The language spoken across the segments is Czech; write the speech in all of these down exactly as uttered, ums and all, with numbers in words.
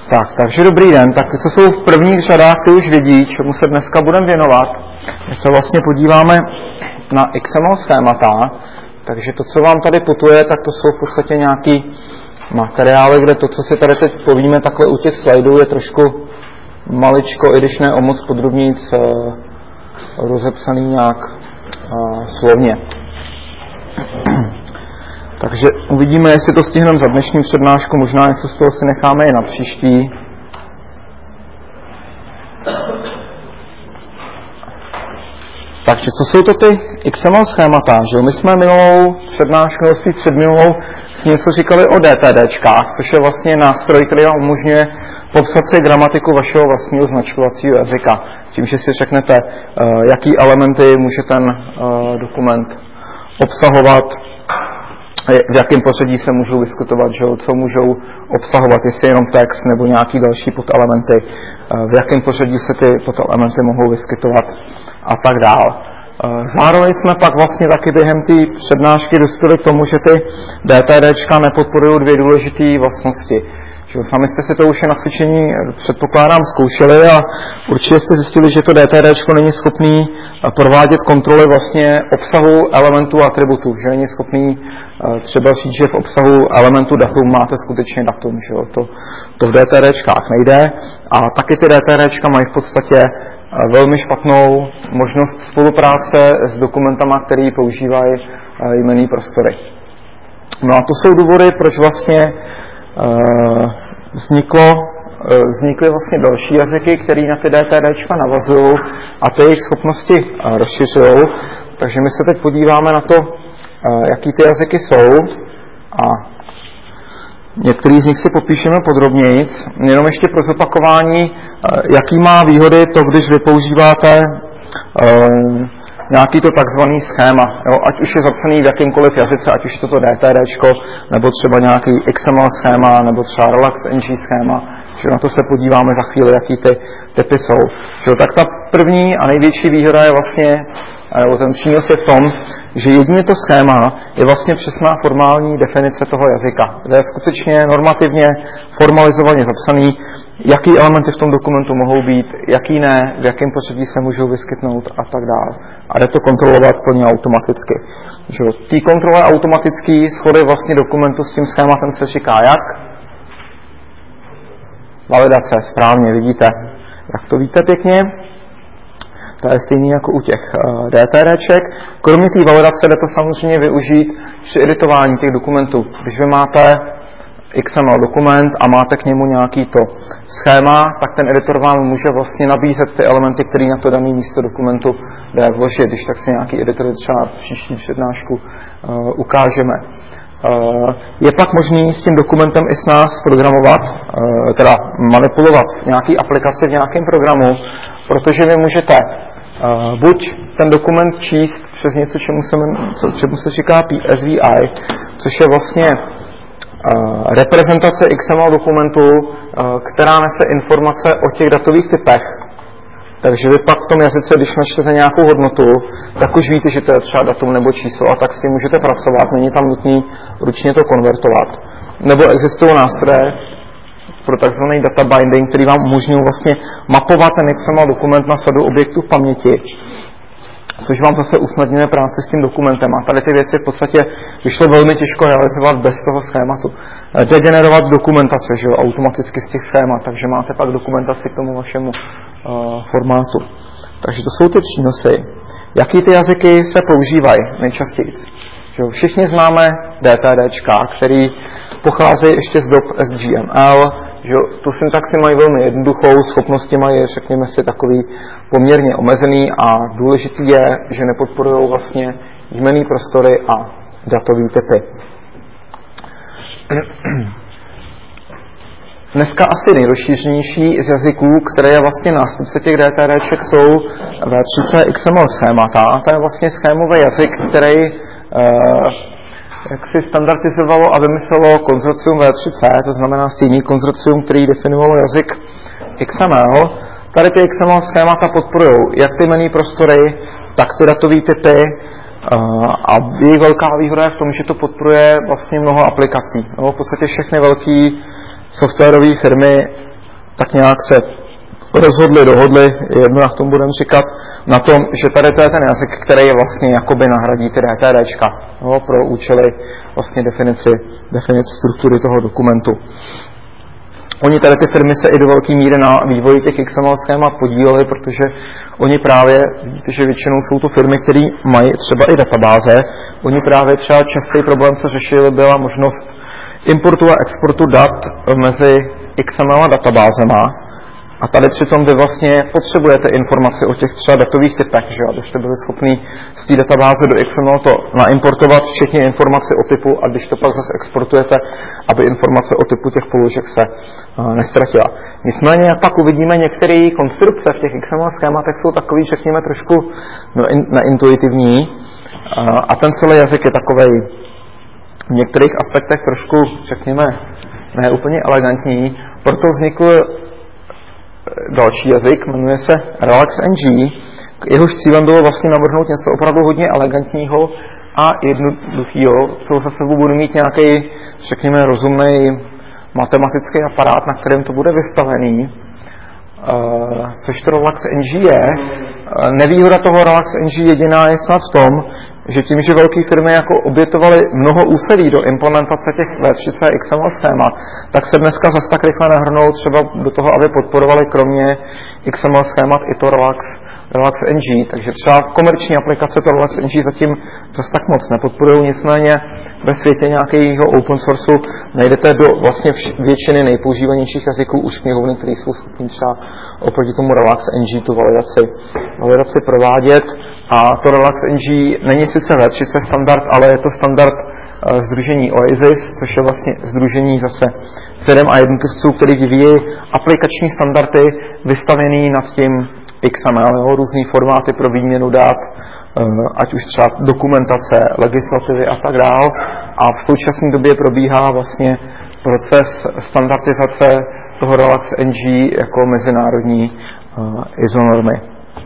Tak, takže dobrý den. Tak ty, co jsou v prvních řadách, ty už vědí, čemu se dneska budeme věnovat. My se vlastně podíváme na X M L schémata, takže to, co vám tady putuje, tak to jsou v podstatě nějaký materiály, kde to, co si tady teď povíme takhle u těch slajdů, je trošku maličko, i když ne o moc podrobníc rozepsaný nějak uh, slovně. Takže uvidíme, jestli to stihneme za dnešní přednášku, možná něco z toho si necháme i na příští. Takže co jsou to ty X M L schémata? Že? My jsme minulou přednášku, nebo spíš předminulou, si něco říkali o DTDčkách, což je vlastně nástroj, který vám umožňuje popsat si gramatiku vašeho vlastního značkovacího jazyka. Tím, že si řeknete, jaký elementy může ten dokument obsahovat, v jakém pořadí se můžou diskutovat, že, co můžou obsahovat, jestli jenom text nebo nějaký další podelementy, v jakém pořadí se ty podelementy mohou vyskytovat a tak dále. Zároveň jsme pak vlastně taky během té přednášky dospěli k tomu, že ty DTDčka nepodporují dvě důležité vlastnosti. Že sami jste si to už na cvičení, předpokládám, zkoušeli a určitě jste zjistili, že to DTDčko není schopný provádět kontroly vlastně obsahu elementů a atributů, že není schopný třeba říct, že v obsahu elementu datum máte skutečně datum, že jo? To, to v DTDčkách nejde a taky ty DTDčka mají v podstatě velmi špatnou možnost spolupráce s dokumentama, který používají jmenný prostory. No a to jsou důvody, proč vlastně vzniklo, vznikly vlastně další jazyky, které na ty DTDčka navazují a ty jejich schopnosti rozšiřují. Takže my se teď podíváme na to, jaký ty jazyky jsou a některý z nich si popíšeme podrobněji. Jenom ještě pro zopakování, jaký má výhody to, když vy používáte nějaký to takzvaný schéma, jo, ať už je zapsaný v jakýmkoliv jazyce, ať už je to DTDčko, nebo třeba nějaký X M L schéma, nebo třeba RelaxNG schéma, že na to se podíváme za chvíli, jaký ty typy jsou. Že, tak ta první a největší výhoda je vlastně, nebo ten přínos je v tom, že jedině to schéma je vlastně přesná formální definice toho jazyka, kde je skutečně normativně formalizovaně zapsaný, jaký elementy v tom dokumentu mohou být, jaký ne, v jakém pořadí se můžou vyskytnout a tak dále. A jde to kontrolovat plně automaticky. Té kontrole automatické shody vlastně dokumentu s tím schématem se říká jak? Validace, správně, vidíte. Jak to víte pěkně? To je stejný jako u těch uh, DTDček. Kromě té validace jde to samozřejmě využít při editování těch dokumentů. Když vy máte X M L dokument a máte k němu nějaký to schéma, tak ten editor vám může vlastně nabízet ty elementy, které na to dané místo dokumentu jde vložit. Když tak si nějaký editor třeba příští přednášku uh, ukážeme. Uh, je pak možný s tím dokumentem i s nás programovat, uh, teda manipulovat v nějaké aplikaci, v nějakém programu, protože vy můžete uh, buď ten dokument číst přes něco, čemu se, čemu se říká P S V I, což je vlastně uh, reprezentace X M L dokumentu, uh, která nese informace o těch datových typech. Takže vy pak v tom jazyce, když načtete nějakou hodnotu, tak už víte, že to je třeba datum nebo číslo a tak s tím můžete pracovat, není tam nutný ručně to konvertovat. Nebo existují nástroje pro takzvaný data binding, který vám umožňují vlastně mapovat ten X M L dokument na sadu objektů v paměti, což vám zase usnadňuje práci s tím dokumentem. A tady ty věci v podstatě vyšlo velmi těžko realizovat bez toho schématu. Degenerovat dokumentace, že jo, automaticky z těch schémat, takže máte pak dokumentaci k tomu vašemu uh, formátu. Takže to jsou ty přínosy. Jaký ty jazyky se používají nejčastěji? Že jo, všichni známe DTDčka, který pocházejí ještě z dob S G M L, že tu syntaxi mají velmi jednoduchou, schopnosti mají, řekněme si, takový poměrně omezený a důležitý je, že nepodporují vlastně jmenný prostory a datový typy. Dneska asi nejrozšířenější z jazyků, které je vlastně nástupce těch DTDček, jsou V tři C X M L schémata. To je vlastně schémový jazyk, který uh, jak si standardizovalo a vymyslelo konzorcium V tři C, to znamená stejný konzorcium, který definovalo jazyk X M L. Tady ty X M L schémata podporují jak ty jmenný prostory, tak ty datové typy a jejich velká výhoda je v tom, že to podporuje vlastně mnoho aplikací. No, v podstatě všechny velké softwarové firmy tak nějak se rozhodli, dohodli, jedno jak tomu budeme říkat, na tom, že tady to je ten jazyk, který je vlastně jakoby nahradí ty DTDčka, no, pro účely vlastně definici, definici struktury toho dokumentu. Oni tady ty firmy se i do velké míry na vývoji těch X M L schémat podíleli, protože oni právě, vidíte, že většinou jsou to firmy, které mají třeba i databáze, oni právě třeba častý problém se řešili, byla možnost importu a exportu dat mezi X M L a databázema. A tady přitom vy vlastně potřebujete informaci o těch třeba datových typech, že abyste byli schopni z té databáze do X M L to naimportovat, včetně informace o typu, a když to pak zase exportujete, aby informace o typu těch položek se uh, nestratila. Nicméně, jak pak uvidíme, některé konstrukce v těch X M L schématech jsou takový, řekněme, trošku no, in, neintuitivní uh, a ten celý jazyk je takovej v některých aspektech trošku, řekněme, ne úplně elegantní, proto vznikl další jazyk, jmenuje se RelaxNG. Jehož cílem bylo vlastně navrhnout něco opravdu hodně elegantního a jednoduchého, co za sebou bude mít nějaký, řekněme, rozumný matematický aparát, na kterém to bude vystavený. Uh, což to RelaxNG je. Uh, nevýhoda toho RelaxNG jediná je snad v tom, že tím, že velké firmy jako obětovaly mnoho úsilí do implementace těch V třicet X M L schémat, tak se dneska zase tak rychle nehrnou třeba do toho, aby podporovali kromě X M L schémat i to Relax, RelaxNG. Takže třeba komerční aplikace to RelaxNG zatím zase tak moc nepodporují, nicméně ve světě nějakého open sourceu najdete do vlastně většiny nejpoužívanějších jazyků už knihovny, které jsou schopni třeba oproti tomu RelaxNG tu validaci, validaci provádět. A to RelaxNG není sice V třicet standard, ale je to standard uh, sdružení Oasis, což je vlastně sdružení zase firm a jednotlivců, který vyvíjí aplikační standardy vystavený nad tím X M L, jo, různý formáty pro výměnu dat, ať už třeba dokumentace, legislativy a tak dál. A v současné době probíhá vlastně proces standardizace toho RelaxNG jako mezinárodní I S O normy.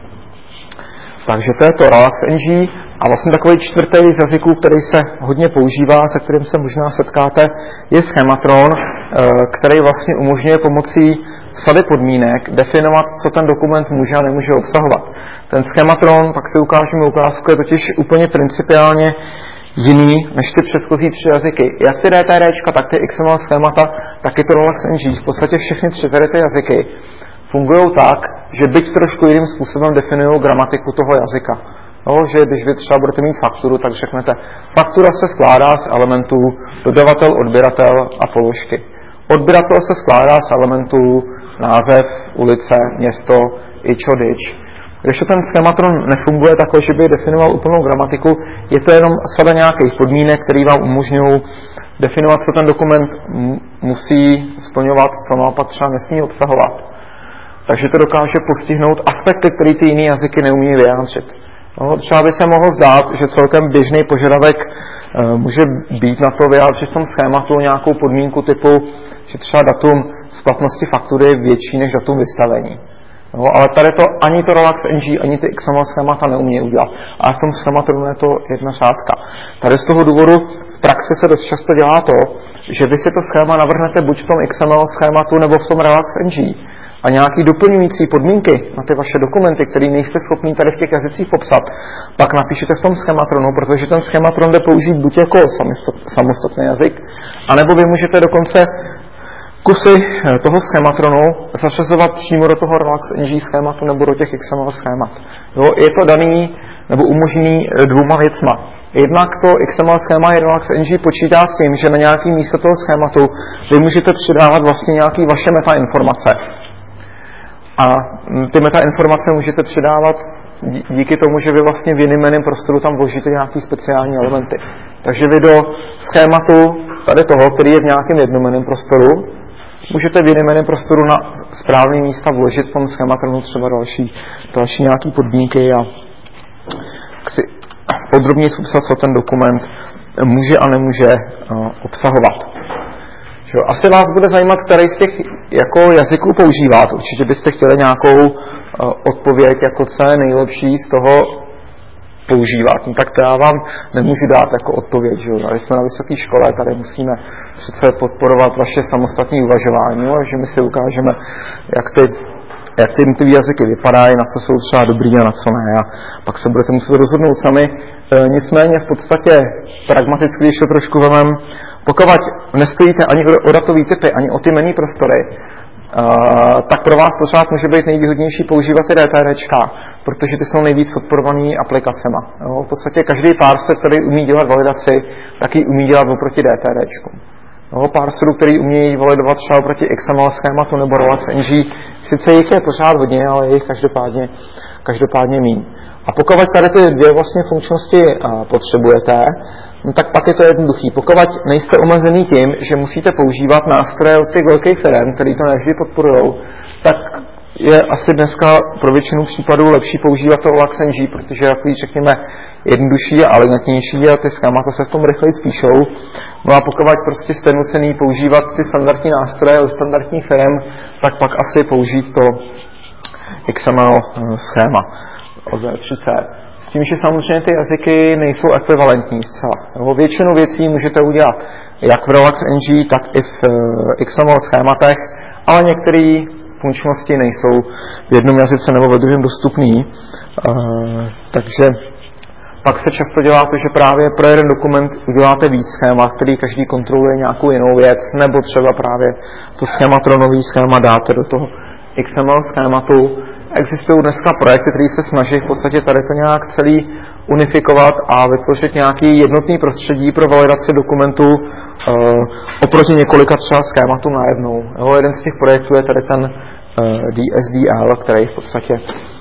Takže to je to RelaxNG a vlastně takový čtvrtý z jazyků, který se hodně používá, se kterým se možná setkáte, je Schematron, který vlastně umožňuje pomocí sady podmínek definovat, co ten dokument může a nemůže obsahovat. Ten Schematron, pak si ukážeme ukázku, je totiž úplně principiálně jiný než ty předchozí tři jazyky. Jak ty DTDčka, tak ty X M L schémata, tak i to RelaxNG. V podstatě všechny tři tady ty jazyky fungují tak, že byť trošku jiným způsobem definují gramatiku toho jazyka. No, že když vy třeba budete mít fakturu, tak řeknete, faktura se skládá z elementů dodavatel, odběratel a položky. Odběratel se skládá z elementů název, ulice, město, ičo, dič. Když to ten Schematron nefunguje takhle, že by definoval úplnou gramatiku, je to jenom sada nějakých podmínek, které vám umožňují definovat, co ten dokument musí splňovat, co naopak třeba nesmí obsahovat. Takže to dokáže postihnout aspekty, které ty jiné jazyky neumí vyjádřit. No, třeba by se mohlo zdát, že celkem běžný požadavek e, může být na to vyjádřit v tom schématu nějakou podmínku typu, že třeba datum splatnosti faktury je větší než datum vystavení. No, ale tady to ani to RelaxNG, ani ty X M L schémata neumí udělat. A v tom schématu je to jedna řádka. Tady z toho důvodu v praxi se dost často dělá to, že vy si to schéma navrhnete buď v tom X M L schématu nebo v tom RelaxNG. A nějaký doplňující podmínky na ty vaše dokumenty, které nejste schopni tady v těch jazycích popsat, pak napíšete v tom Schematronu, protože ten Schematron jde použít buď jako samostatný jazyk, anebo vy můžete dokonce kusy toho Schematronu zařazovat přímo do toho RelaxNG schématu nebo do těch X M L schémat. Jo, je to daný nebo umožněný dvouma věcma. Jednak to X M L schéma i RelaxNG počítá s tím, že na nějaký místo toho schématu vy můžete přidávat vlastně nějaké vaše metainformace. A ty metainformace můžete přidávat díky tomu, že vy vlastně v jiném jménem prostoru tam vložíte nějaké speciální elementy. Takže vy do schématu tady toho, který je v nějakém jednojmenném prostoru, můžete v jiném jménem prostoru na správné místa vložit v tom Schematronu třeba další, další nějaké podmínky a si podrobněji popsat, co ten dokument může a nemůže obsahovat. Asi vás bude zajímat, který z těch jako jazyků používat. Určitě byste chtěli nějakou uh, odpověď, jako co je nejlepší z toho, používat, no, tak to já vám nemůžu dát jako odpověď. Že? A jsme na vysoké škole, tady musíme přece podporovat vaše samostatné uvažování, jo? Že my si ukážeme, jak ty, jak ty jednotlivé jazyky vypadají, na co jsou třeba dobrý a na co ne. A pak se budete muset rozhodnout sami. E, nicméně v podstatě pragmaticky, když to trošku vemem, pokud nestojíte ani o datový typy, ani o ty menu prostory, Uh, tak pro vás pořád může být nejvýhodnější používat ty DTRčka, protože ty jsou nejvíc podporovaný aplikacema. Jo? V podstatě každý parser, který umí dělat validaci, taky umí dělat oproti DTRčku. Jo? Parserů, který umí validovat třeba oproti X M L schématu nebo RelaxNG, sice jich je pořád hodně, ale je jich každopádně, každopádně míň. A pokud tady ty dvě vlastně funkčnosti uh, potřebujete, no tak pak je to jednoduchý. Pokud nejste omezený tím, že musíte používat nástroje od těch velkých firm, který to nevždy podporujou, tak je asi dneska pro většinu případů lepší používat to RelaxNG, protože je takový, řekněme, jednodušší a elegantnější a ty schémata se v tom rychleji spíšou. No a pokud prostě jste nucený používat ty standardní nástroje od standardních firm, tak pak asi použít to X M L schéma od V tři C. S tím, že samozřejmě ty jazyky nejsou ekvivalentní zcela. Jo, většinu věcí můžete udělat jak v RelaxNG, tak i v X M L schématech, ale některé funkčnosti nejsou v jednom jazyce nebo ve druhém dostupný. Uh, takže pak se často dělá to, že právě pro jeden dokument uděláte víc schémat, který každý kontroluje nějakou jinou věc, nebo třeba právě to schématronový schéma dáte do toho X M L schématu. Existují dneska projekty, které se snaží v podstatě tady to nějak celý unifikovat a vytvořit nějaký jednotný prostředí pro validaci dokumentů uh, oproti několika třeba schématům najednou. Jo, jeden z těch projektů je tady ten uh, D S D L, který v podstatě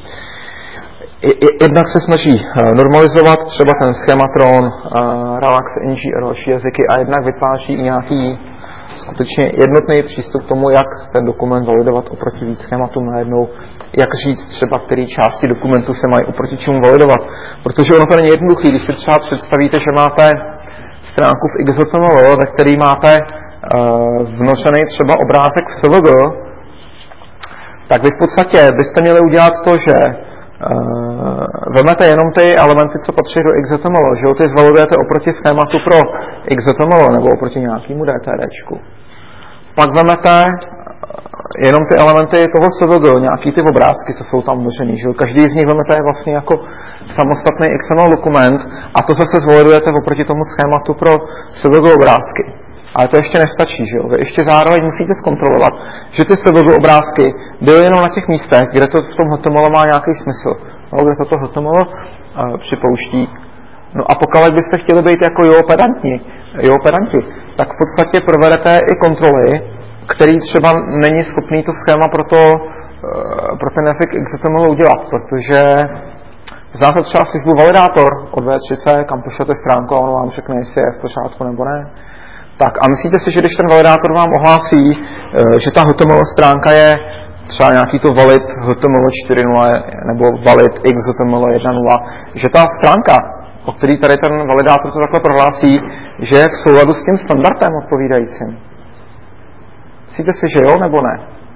jednak se snaží normalizovat třeba ten Schematron, uh, RelaxNG a další jazyky a jednak vytváří i nějaký skutečně jednotný přístup k tomu, jak ten dokument validovat oproti víc schématům najednou, jak říct třeba, které části dokumentu se mají oproti čemu validovat. Protože ono to není jednoduché, když si třeba představíte, že máte stránku v X H T M L, ve který máte uh, vnořený třeba obrázek v S V G, tak vy v podstatě byste měli udělat to, že Uh, vemete jenom ty elementy, co patří do X H T M L, že jo, ty zvalidujete oproti schématu pro X H T M L nebo oproti nějakému DTRčku. Pak vemete jenom ty elementy toho S V G, nějaký ty obrázky, co jsou tam vložený, že jo. Každý z nich vemete vlastně jako samostatný X M L dokument a to zase zvalidujete oproti tomu schématu pro S V G obrázky. Ale to ještě nestačí, že jo? Vy ještě zároveň musíte zkontrolovat, že ty S V G obrázky byly jenom na těch místech, kde to v tom H T M L má nějaký smysl, no, kde toto H T M L uh, připouští. No a pokud byste chtěli být jako jo pedantní, jo pedanti, tak v podstatě provedete i kontroly, který třeba není schopný to schéma pro, to, uh, pro ten jazyk X H T M L udělat, protože znáte třeba službu validátor od V tři C, kam pošlete stránku a ono vám řekne, jestli je v pořádku nebo ne. Tak a myslíte si, že když ten validátor vám ohlásí, že ta H T M L stránka je třeba nějaký to valid H T M L čtyři nula nebo valid X H T M L jedna nula, že ta stránka, o který tady ten validátor to takhle prohlásí, že je v souladu s tím standardem odpovídajícím? Myslíte si, že jo nebo ne?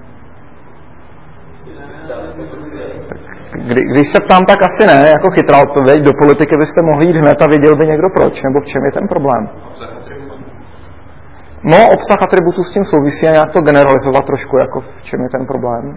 Kdy, když se ptám, tak asi ne, jako chytrá odpověď, do politiky byste mohli jít hned a viděl by někdo proč, nebo v čem je ten problém? No, obsah atributů s tím souvisí a nějak to generalizovat trošku, jako v čem je ten problém.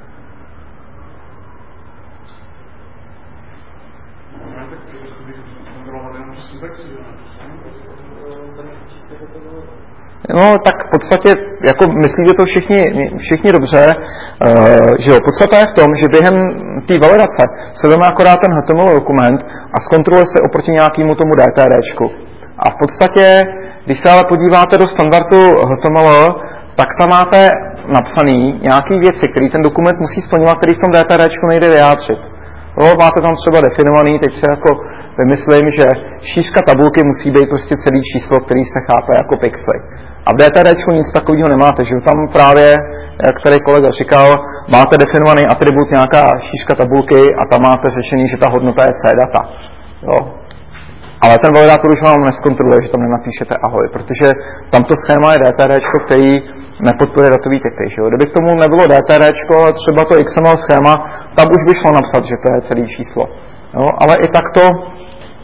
No, tak v podstatě, jako myslíte to všichni, všichni dobře, uh, že jo, podstata je v tom, že během té validace se veme akorát ten H T M L dokument a zkontroluje se oproti nějakému tomu DTRčku. A v podstatě, když se ale podíváte do standardu H T M L, tak tam máte napsaný nějaký věci, které ten dokument musí splňovat, který v tom DTRčku nejde vyjádřit. No, máte tam třeba definovaný, teď se jako vymyslím, že šířka tabulky musí být prostě celý číslo, který se chápe jako pixely. A v DTRčku nic takového nemáte, že tam právě, jak tady kolega říkal, máte definovaný atribut nějaká šířka tabulky a tam máte řešení, že ta hodnota je cdata. Jo. Ale ten validátor už vám neskontroluje, že tam nenapíšete ahoj, protože tamto schéma je DTRčko, který nepodporuje datový typy. Že? Kdyby k tomu nebylo DTRčko, ale třeba to X M L schéma, tam už by šlo napsat, že to je celé číslo. Jo? Ale i takto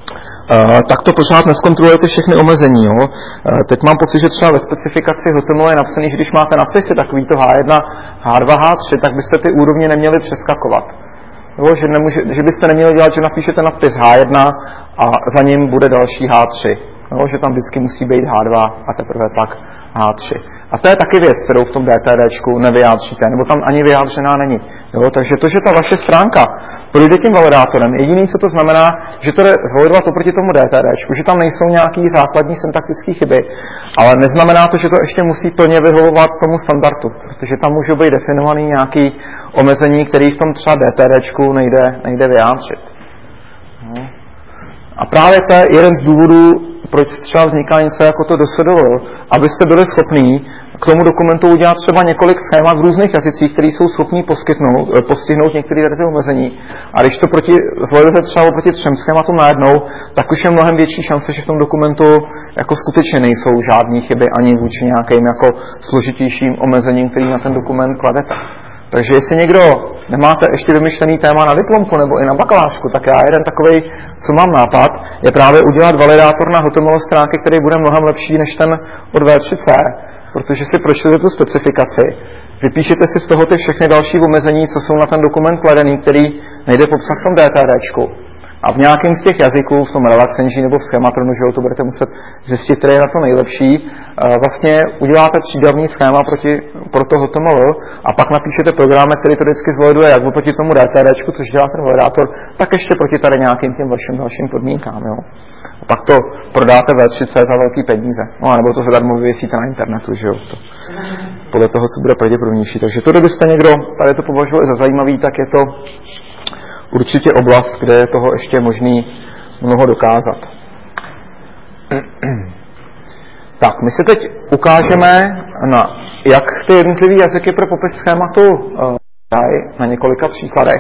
Uh, tak to pořád neskontrolujete všechny omezení. Jo? Uh, teď mám pocit, že třeba ve specifikaci H T M L je napsaný, že když máte nadpisy takovýto H jedna, H dva, H tři, tak byste ty úrovně neměli přeskakovat. Jo? Že, nemůže, že byste neměli dělat, že napíšete nadpis H jedna a za ním bude další H tři. Jo? Že tam vždycky musí být H dva a teprve pak H tři. A to je taky věc, kterou v tom DTDčku nevyjádříte, nebo tam ani vyjádřená není. Jo? Takže to, že ta vaše stránka projde tím validátorem, jediný, co to znamená, že to jde zvalidovat oproti tomu DTDčku, že tam nejsou nějaký základní syntaktické chyby, ale neznamená to, že to ještě musí plně vyhovovat tomu standardu, protože tam můžou být definovaný nějaký omezení, který v tom třeba DTDčku nejde, nejde vyjádřit. No. A právě to je jeden z důvodů, proč třeba vzniká něco jako to D S D L, abyste byli schopní k tomu dokumentu udělat třeba několik schémat v různých jazycích, které jsou schopní poskytnout, postihnout některé ty omezení. A když to proti, zvolíte třeba proti třem schématům najednou, tak už je mnohem větší šance, že v tom dokumentu jako skutečně nejsou žádné chyby ani vůči nějakým jako složitějším omezením, který na ten dokument kladete. Takže jestli někdo nemáte ještě vymyšlený téma na diplomku nebo i na bakalářku, tak já jeden takovej, co mám nápad, je právě udělat validátor na H T M L stránky, který bude mnohem lepší než ten od V tři C, protože si pročtete tu specifikaci, vypíšete si z toho ty všechny další omezení, co jsou na ten dokument kladený, který nejde popsat v tom DTDčku. A v nějakém z těch jazyků, v tom RelaxEngine nebo v Schematronu, že to budete muset zjistit, který je na to nejlepší, vlastně uděláte třídavný schéma proti, pro to H T M L a pak napíšete program, který to vždycky zvaliduje jak proti tomu DTDčku, což dělá ten validátor, tak ještě proti tady nějakým těm vašim dalším podmínkám. Jo. A pak to prodáte V tři C za velký peníze. No a nebo to zadarmo vyvěsíte na internetu, že jo. To, podle toho, co bude pravděpodobnější. Takže to, kdybyste někdo tady to považovali za zajímavý, tak je to určitě oblast, kde je toho ještě možný mnoho dokázat. Tak, my si teď ukážeme, na, jak ty jednotlivé jazyky pro popis schématu dají na několika příkladech.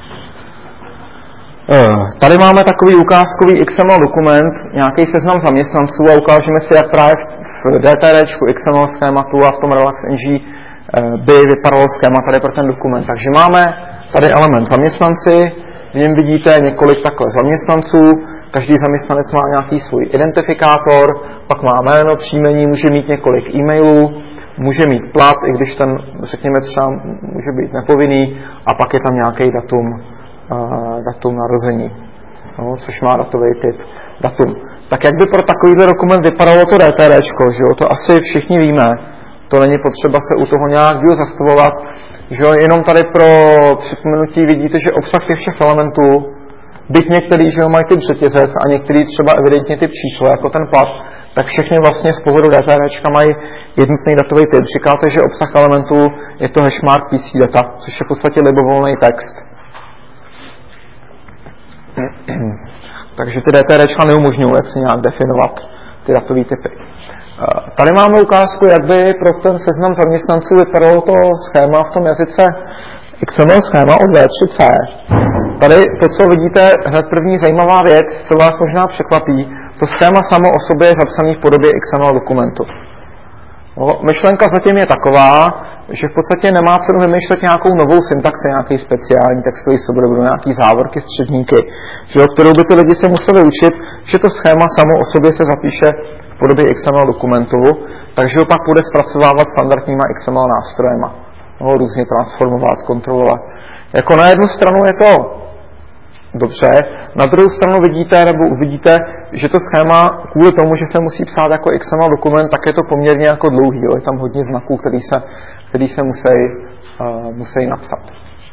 Tady máme takový ukázkový X M L dokument, nějaký seznam zaměstnanců a ukážeme si, jak právě v DTDčku X M L schématu a v tom RelaxEngine by vypadalo schéma tady pro ten dokument. Takže máme tady element zaměstnanci, v něm vidíte několik takhle zaměstnanců, každý zaměstnanec má nějaký svůj identifikátor, pak má jméno, příjmení, může mít několik e-mailů, může mít plat, i když ten, řekněme, třeba může být nepovinný, a pak je tam nějaký datum, uh, datum narození, no, což má datový typ datum. Tak jak by pro takovýhle dokument vypadalo to DTDčko, že jo? To asi všichni víme, to není potřeba se u toho nějak díl zastavovat, že jo? Jenom tady pro připomenutí vidíte, že obsah těch všech elementů, byť některý, že jo, mají typ řetězec a některý třeba evidentně typ číslo, jako ten plat, tak všechny vlastně z pohledu DTDčka mají jednotný datový typ. Říkáte, že obsah elementů je to hashmark P C data, což je v podstatě libovolný text. Takže ty DTDčka neumožňují, jak si nějak definovat ty datové typy. Tady máme ukázku, jak by pro ten seznam zaměstnanců vypadalo to schéma v tom jazyce X M L schéma od V tři C. Tady to, co vidíte, hned první zajímavá věc, co vás možná překvapí, to schéma samo o sobě je zapsané v podobě X M L dokumentu. No, myšlenka zatím je taková, že v podstatě nemá cenu vymýšlet nějakou novou syntaxi, nějaký speciální textový soubor, budou nějaký závorky, středníky, že jo, kterou by ty lidi se museli učit, že to schéma samo o sobě se zapíše v podobě X M L dokumentu, takže ho pak bude zpracovávat standardníma X M L nástrojema. No, různě transformovat, kontrolovat. Jako na jednu stranu je to dobře, na druhou stranu vidíte, nebo uvidíte, že to schéma kvůli tomu, že se musí psát jako X M L dokument, tak je to poměrně jako dlouhý. Jo? Je tam hodně znaků, který se, který se musí, uh, musí napsat.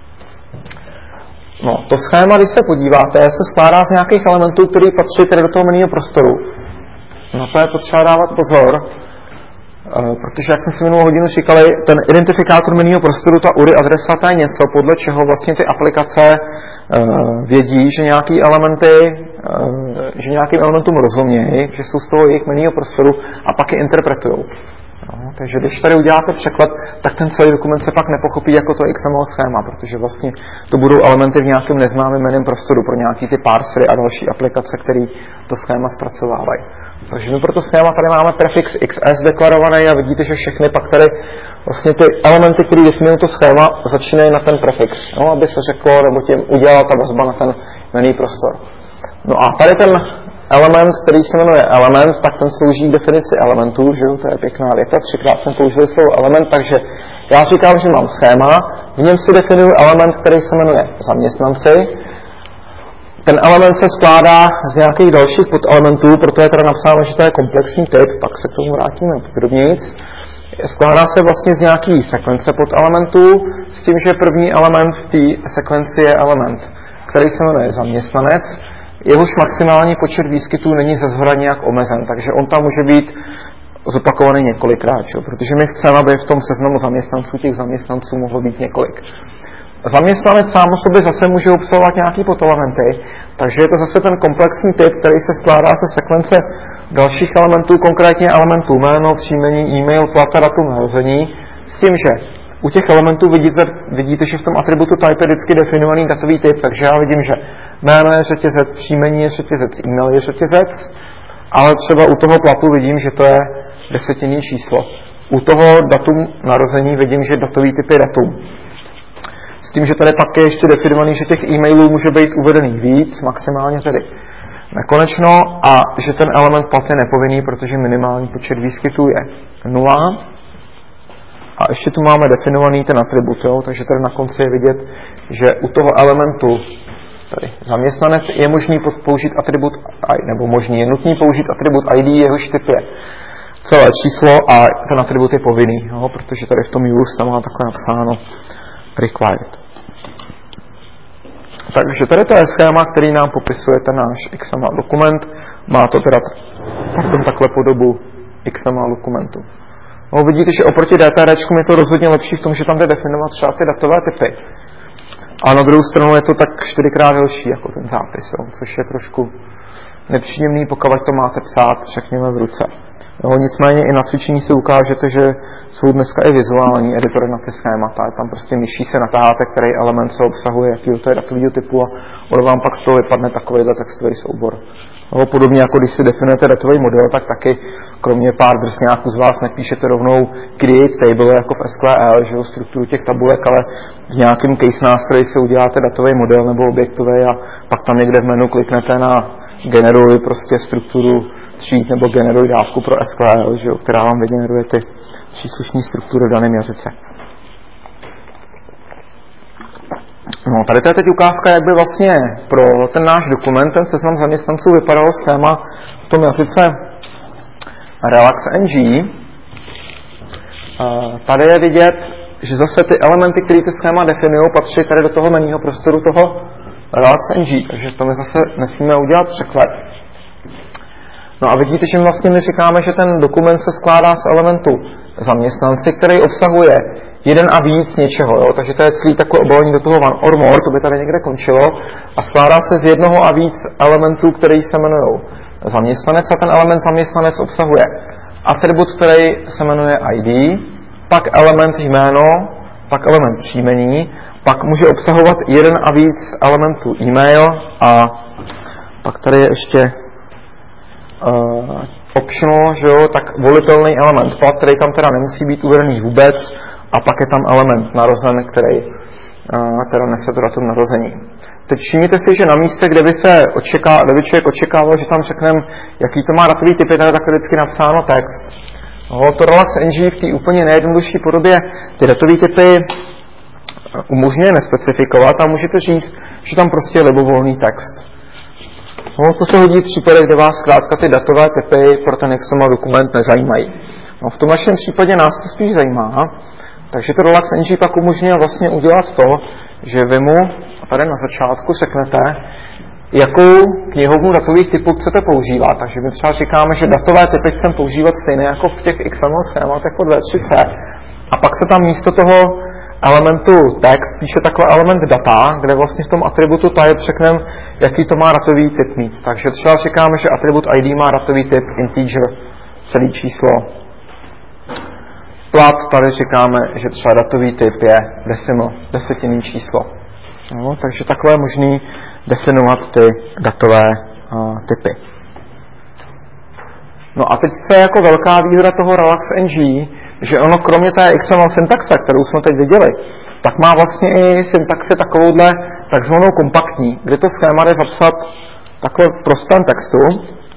No, to schéma, když se podíváte, se skládá z nějakých elementů, které patří tedy do toho menního prostoru. No to je potřeba dávat pozor, Uh, protože, jak jsme si minulou hodinu říkali, ten identifikátor menního prostoru, ta U R I adresa, to je něco, podle čeho vlastně ty aplikace uh, vědí, že nějaký elementy, uh, že nějakým elementům rozumějí, že jsou z toho jejich menního prostoru a pak je interpretují. No, takže když tady uděláte překlad, tak ten celý dokument se pak nepochopí jako to X M L schéma, protože vlastně to budou elementy v nějakém neznámém jménem prostoru pro nějaký ty parsery a další aplikace, které to schéma zpracovávají. Takže my pro to schéma tady máme prefix X S deklarovaný a vidíte, že všechny pak tady vlastně ty elementy, které definují to schéma, začínají na ten prefix, no, aby se řeklo, nebo tím udělala ta vazba na ten jmenný prostor. No a tady ten element, který se jmenuje element, tak ten slouží k definici elementů, že jo, to je pěkná věta, třikrát jsem použil slovo element, takže já říkám, že mám schéma, v něm si definuju element, který se jmenuje zaměstnanci. Ten element se skládá z nějakých dalších podelementů, proto je teda napsáno, že to je komplexní typ, pak se k tomu vrátíme podrobnějc. Skládá se vlastně z nějaký sekvence podelementů, s tím, že první element v té sekvenci je element, který se jmenuje zaměstnanec. Jehož maximální počet výskytů není ze shora nějak omezen, takže on tam může být zopakovaný několikrát, čo? Protože my chceme, aby v tom seznamu zaměstnanců těch zaměstnanců mohlo být několik. Zaměstnanec sám o sobě zase může obsahovat nějaký podelementy, takže je to zase ten komplexní typ, který se skládá ze sekvence dalších elementů, konkrétně elementů jméno, příjmení, e-mail, plat a datum narození, s tím, že u těch elementů vidíte, vidíte, že v tom atributu type je vždycky definovaný datový typ, takže já vidím, že jméno je řetězec, příjmení je řetězec, e-mail je řetězec, ale třeba u toho platu vidím, že to je desetinný číslo. U toho datum narození vidím, že datový typ je datum. S tím, že tady pak je ještě definovaný, že těch e-mailů může být uvedený víc, maximálně tedy nekonečno, a že ten element plat je nepovinný, protože minimální počet výskytů je nula. A ještě tu máme definovaný ten atribut, jo? Takže tady na konci je vidět, že u toho elementu tady zaměstnanec je možný použít atribut, nebo možný je nutný použít atribut I D, jehož typ je celé číslo a ten atribut je povinný, jo? Protože tady v tom use tam má takhle napsáno required. Takže tady to je schéma, který nám popisuje ten náš X M L dokument. Má to teda pardon, takhle podobu X M L dokumentu. No, vidíte, že oproti DTRčkům je to rozhodně lepší v tom, že tam jde definovat třeba ty datové typy. A na druhou stranu je to tak čtyřikrát delší jako ten zápis, jo, což je trošku nepříjemný, pokud to máte psát, řekněme, v ruce. Jo, nicméně i na cvičení si ukážete, že jsou dneska i vizuální editory na ty schémata. Je tam prostě myší se natáháte, který element se obsahuje, jakýho to je takovýho typu a ono vám pak z toho vypadne takovýhle textový soubor. No, podobně jako když si definujete datový model, tak taky kromě pár drsňáků z vás nepíšete rovnou create table jako v S Q L, že jo, strukturu těch tabulek, ale v nějakém case nástroji si uděláte datový model nebo objektový a pak tam někde v menu kliknete na generuj prostě strukturu tříd nebo generuj dávku pro S Q L, že jo, která vám vygeneruje ty příslušné struktury v daném jazyce. No, tady to je teď ukázka, jak by vlastně pro ten náš dokument, ten seznam zaměstnanců, vypadalo schéma v tom jazyce RelaxNG. Tady je vidět, že zase ty elementy, které ty schéma definují, patří tady do toho menního prostoru toho RelaxNG, takže to my zase nesmíme udělat překlep. No a vidíte, že vlastně my říkáme, že ten dokument se skládá z elementu zaměstnanci, který obsahuje jeden a víc něčeho, jo? Takže to je celý takové obalení do toho one or more, to by tady někde končilo, a skládá se z jednoho a víc elementů, který se jmenují zaměstnanec, a ten element zaměstnanec obsahuje atribut, který se jmenuje I D, pak element jméno, pak element příjmení, pak může obsahovat jeden a víc elementů e-mail a pak tady je ještě uh, optional, že jo, tak volitelný element plat, který tam teda nemusí být uvedený vůbec, a pak je tam element narozen, který uh, teda nese to datum narození. Teď všimněte si, že na místě, kde by se očeká, kde by člověk očekával, že tam řekneme, jaký to má datový typ, je tady takhle vždycky napsáno text. No, to RelaxNG v té úplně nejjednodušší podobě ty datové typy umožňuje nespecifikovat a můžete říct, že tam prostě je libovolný text. No, to se hodí v případech, kde vás zkrátka ty datové typy pro ten X M L dokument nezajímají. No, v tom našem případě nás to spíš zajímá, takže to RelaxNG pak umožňuje vlastně udělat to, že vy mu tady na začátku řeknete, jakou knihovnu datových typů chcete používat. Takže my třeba říkáme, že datové typy chceme používat stejně jako v těch X M L schématech pod V tři C. A pak se tam místo toho elementu text píše takhle element data, kde vlastně v tom atributu type řekneme, jaký to má datový typ mít. Takže třeba říkáme, že atribut I D má datový typ integer, celý číslo. Plat, tady říkáme, že třeba datový typ je decimal, desetinný číslo. No, takže takhle je možný definovat ty datové uh, typy. No a teď se jako velká výhoda toho RelaxNG, že ono kromě té X M L syntaxe, kterou jsme teď viděli, tak má vlastně i syntaxi takovouhle takzvanou kompaktní, kde to schéma jde zapsat takhle v prostém textu.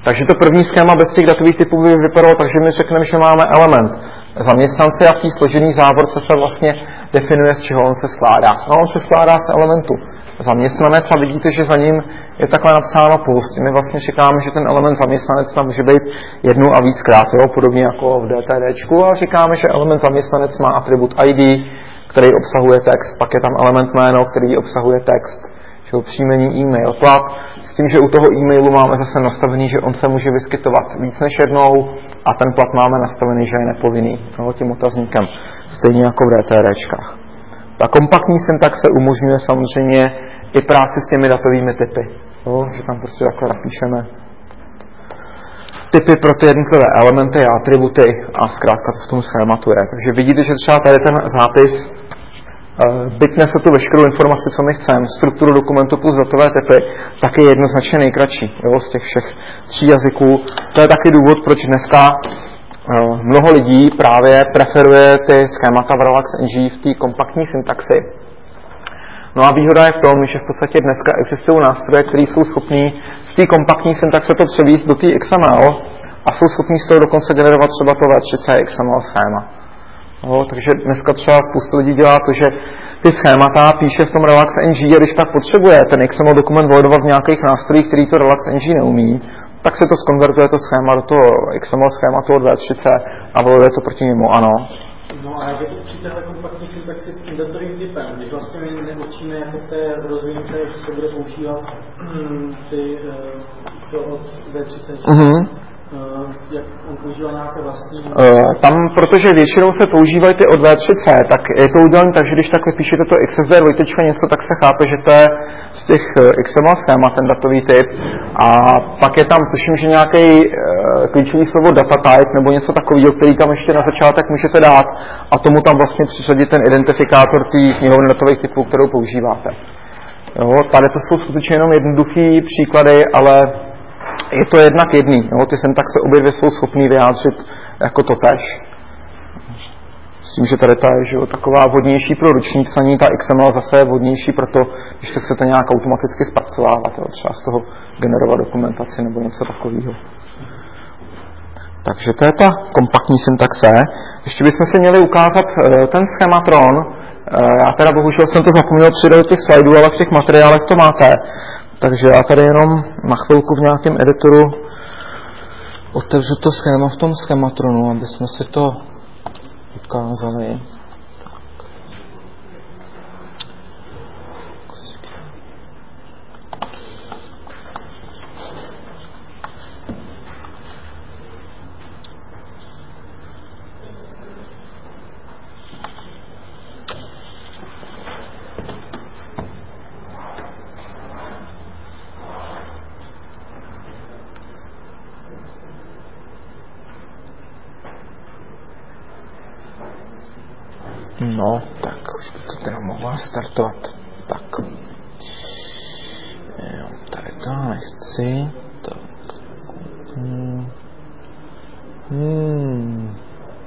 Takže to první schéma bez těch datových typů by vypadalo tak, že my řekneme, že máme element zaměstnance a v té složený závorce se vlastně definuje, z čeho on se skládá. No, on se skládá z elementu zaměstnanec a vidíte, že za ním je takhle napsáno plus. My vlastně říkáme, že ten element zaměstnanec tam může být jednou a víckrát, jo, podobně jako v DTDčku, a říkáme, že element zaměstnanec má atribut I D, který obsahuje text, pak je tam element jméno, který obsahuje text, že příjmení e-mail, plat, s tím, že u toho e-mailu máme zase nastavený, že on se může vyskytovat víc než jednou a ten plat máme nastavený, že je nepovinný, no, tím otazníkem, stejně jako v DTDčkách. Ta kompaktní syntaxe umožňuje samozřejmě i práci s těmi datovými typy, jo, že tam prostě takhle napíšeme typy pro ty jednotlivé elementy a atributy a zkrátka to v tom schématu je. Takže vidíte, že třeba tady ten zápis byť nese tu veškerou informaci, co my chceme, strukturu dokumentu plus datové typy, tak je jednoznačně nejkratší, jo, z těch všech tří jazyků. To je taky důvod, proč dneska mnoho lidí právě preferuje ty schémata v Relax N G v té kompaktní syntaxi. No a výhoda je v tom, že v podstatě dneska existují nástroje, které jsou schopní z té kompaktní syntaxe to převíst do té X M L a jsou schopní z toho dokonce generovat třeba to V tři C X M L schéma. No, takže dneska třeba spousta lidí dělá to, že ty schémata píše v tom Relax N G a když tak potřebuje ten X M L dokument validovat v nějakých nástrojích, který to Relax N G neumí, tak se to skonvertuje to schéma do toho X M L schématu od V tři C a validuje to proti němu, ano. No a jak je to při téhle kompaktní syntaxi s tím datovým typem, když vlastně my neurčíme, jako v té rozvinuté, že se bude používat ty, to od V tři C, mm-hmm. jak on používá nějaké vlastní? Uh, tam, protože většinou se používají ty od V tři C, tak je to udělané tak, že když tak vypíšete to X S D dvojtečka něco, tak se chápe, že to je z těch X M L schémat, ten datový typ. A pak je tam, tuším, že nějaký uh, klíčový slovo data type nebo něco takového, který tam ještě na začátek můžete dát a tomu tam vlastně přiřadit ten identifikátor té knihovny datových typů, kterou používáte. Jo, tady to jsou skutečně jenom jednoduchý příklady, ale je to jednak jedný. Jo? Ty syntaxe obě dvě jsou schopný vyjádřit jako to tež. S tím, že tady ta je že, taková vhodnější pro ruční psaní, ta X M L zase je vhodnější pro to, když to chcete nějak automaticky zpracovávat, jo? Třeba z toho generovat dokumentaci nebo něco takového. Takže to je ta kompaktní syntaxe. Ještě bychom si měli ukázat ten schematron. Já teda bohužel jsem to zapomněl přidat do těch slajdů, ale v těch materiálech to máte. Takže já tady jenom na chvilku v nějakém editoru otevřu to schéma v tom schematronu, aby jsme si to ukázali. No, tak už by to teda mohla startovat. Tak. Jo, tady to nechci. Tak. Hmm. Hmm.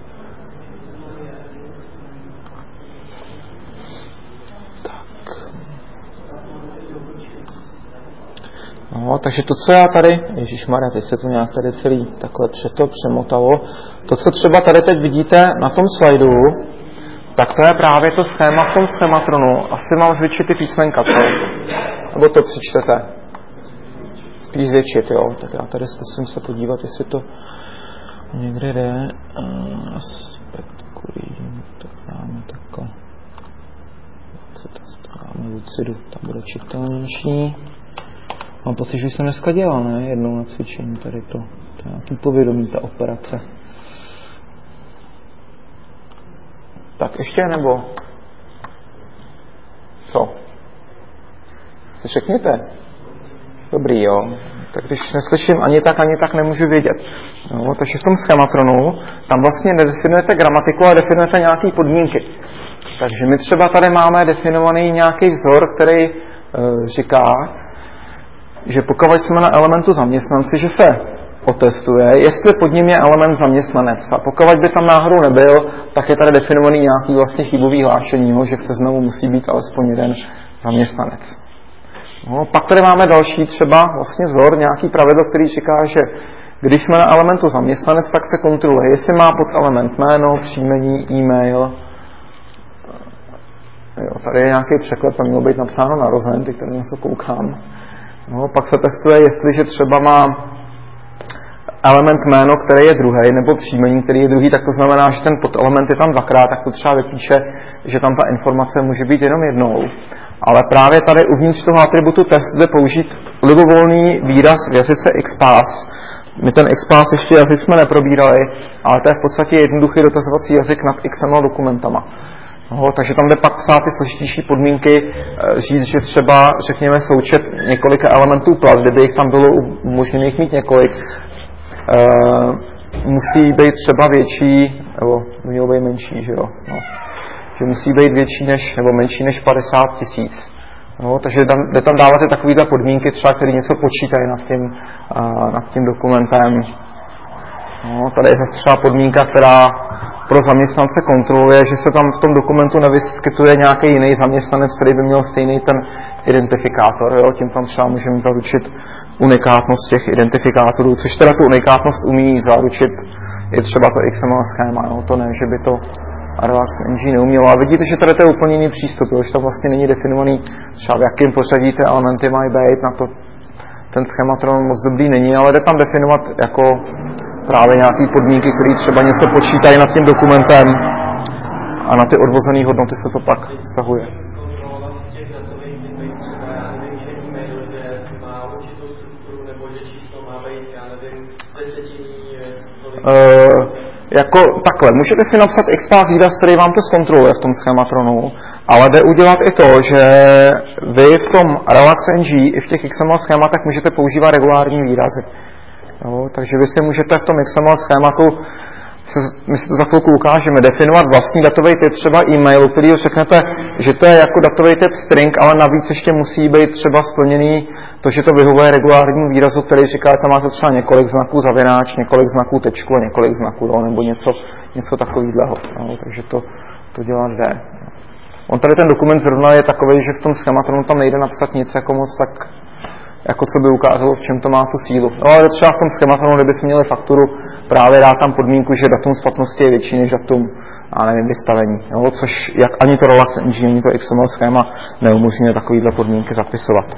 Tak. No, takže to, co já tady, ježišmarja, teď se to nějak tady celý takhle přeto přemotalo. To, co třeba tady teď vidíte na tom slajdu, tak to je právě to schéma v tom schematronu. Asi mám zvětšit ty písmenka, co? Nebo to přečtete? Spíš zvětšit, jo? Tak já tady zkusím se podívat, jestli to někde jde. Aspekt kurím, to dáme takhle. Co to dáme Lucidu, tam bude čitelnější. Mám pocit, že jsem dneska dělal, ne? Jednou na cvičení tady to. To je nějaký povědomí, ta operace. Tak ještě nebo? Co? Si řekněte. Dobrý, jo. Tak když neslyším ani tak, ani tak nemůžu vědět. No, takže v tom schematronu tam vlastně nedefinujete gramatiku, ale definujete nějaké podmínky. Takže my třeba tady máme definovaný nějaký vzor, který e, říká, že pokud jsme na elementu zaměstnanci, že se otestuje, jestli pod ním je element zaměstnanec. A pokud by tam náhodou nebyl, tak je tady definovaný nějaký vlastně chybový hlášení, že v seznamu musí být alespoň jeden zaměstnanec. No, pak tady máme další třeba vlastně vzor, nějaký pravidlo, který říká, že když jsme na elementu zaměstnanec, tak se kontroluje, jestli má pod element jméno, příjmení, e-mail. Jo, tady je nějaký překlad, tam mělo být napsáno narozen, ty tady něco koukám. No, pak se testuje, jestliže třeba má element jméno, který je druhý, nebo příjmení, který je druhý, tak to znamená, že ten podelement je tam dvakrát, tak to třeba vypíše, že tam ta informace může být jenom jednou. Ale právě tady uvnitř toho atributu test jde použít libovolný výraz v jazyce XPath. My ten XPath ještě jazyk jsme neprobírali, ale to je v podstatě jednoduchý dotazovací jazyk nad X M L dokumentama. No, takže tam jde pak psát ty složitější podmínky, říct, že třeba, řekněme, součet několika elementů plat, kdyby jich tam bylo umožněno jich mít několik, Uh, musí být třeba větší, nebo mělo být menší, že jo, no. Že musí být větší než, nebo menší než padesát tisíc. No, takže tam, jde tam dávat takovýhle podmínky, třeba, které něco počítají nad tím, uh, nad tím dokumentem. No, tady je zase třeba podmínka, která pro zaměstnance kontroluje, že se tam v tom dokumentu nevyskytuje nějaký jiný zaměstnanec, který by měl stejný ten identifikátor. Jo? Tím tam třeba můžeme zaručit unikátnost těch identifikátorů, což teda tu unikátnost umí zaručit i třeba to X M L schéma. Jo? To ne, že by to Relax Engine neumělo. A vidíte, že tady to je úplně jiný přístup, jo? Že tam vlastně není definovaný třeba v jakém pořadí ty elementy mají být, na to ten schématron moc dobrý není, ale jde tam definovat jako právě nějaké podmínky, které třeba něco počítají nad tím dokumentem a na ty odvozené hodnoty se to pak vztahuje. Uh, jako takhle, můžete si napsat XPath výraz, který vám to zkontroluje v tom schématronu, ale jde udělat i to, že vy v tom Relax N G i v těch X M L schématech můžete používat regulární výrazy. Jo, takže vy si můžete v tom X M L schématu, my si to za chvilku ukážeme, definovat vlastní datový typ třeba e-mailu, který řeknete, že to je jako datový typ string, ale navíc ještě musí být třeba splněný to, že to vyhovuje regulárnímu výrazu, který říká, že tam máte třeba několik znaků zavináč, několik znaků tečku a několik znaků, jo, nebo něco, něco takového. Takže to, to dělat jde. On tady ten dokument zrovna je takový, že v tom schématronu tam nejde napsat nic jako moc tak, jako co by ukázalo, v čem to má tu sílu. No ale třeba v tom schématronu, kdybychom měli fakturu, právě dát tam podmínku, že datum splatnosti je větší než datum, a nevím, vystavení. Jo? Což jak ani to Relax Engine, ani to X M L schéma neumožňuje takovýhle podmínky zapisovat.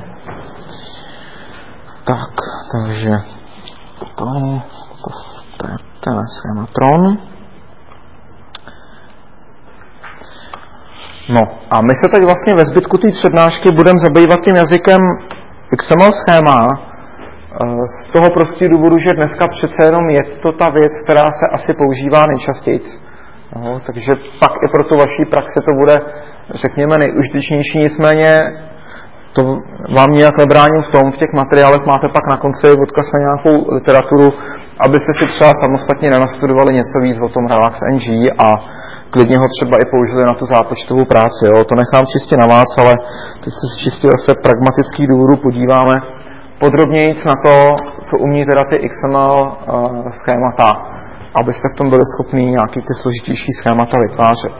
Tak, takže to je, to, to je ten schématron. No a my se teď vlastně ve zbytku té přednášky budeme zabývat tím jazykem X M L schéma z toho prostého důvodu, že dneska přece jenom je to ta věc, která se asi používá nejčastěji. No, takže pak i pro tu vaší praxi to bude, řekněme, nejužitečnější, nicméně to vám nějak nebráním v tom, v těch materiálech máte pak na konci odkaz na nějakou literaturu, abyste si třeba samostatně nenastudovali něco víc o tom Relax N G a klidně ho třeba i použili na tu zápočtovou práci. Jo. To nechám čistě na vás, ale teď se čistě zase pragmatických důvodů podíváme podrobněji na to, co umí teda ty X M L uh, schémata, abyste v tom byli schopni nějaký ty složitější schémata vytvářet.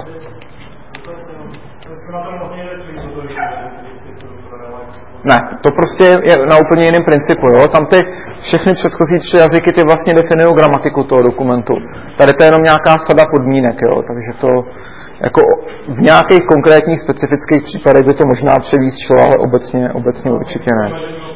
Ne, to prostě je na úplně jiném principu. Jo? Tam ty všechny předchozí tři jazyky ty vlastně definují gramatiku toho dokumentu. Tady to je jenom nějaká sada podmínek, jo? Takže to jako v nějakých konkrétních specifických případech by to možná převíst šlo, ale obecně, obecně určitě ne.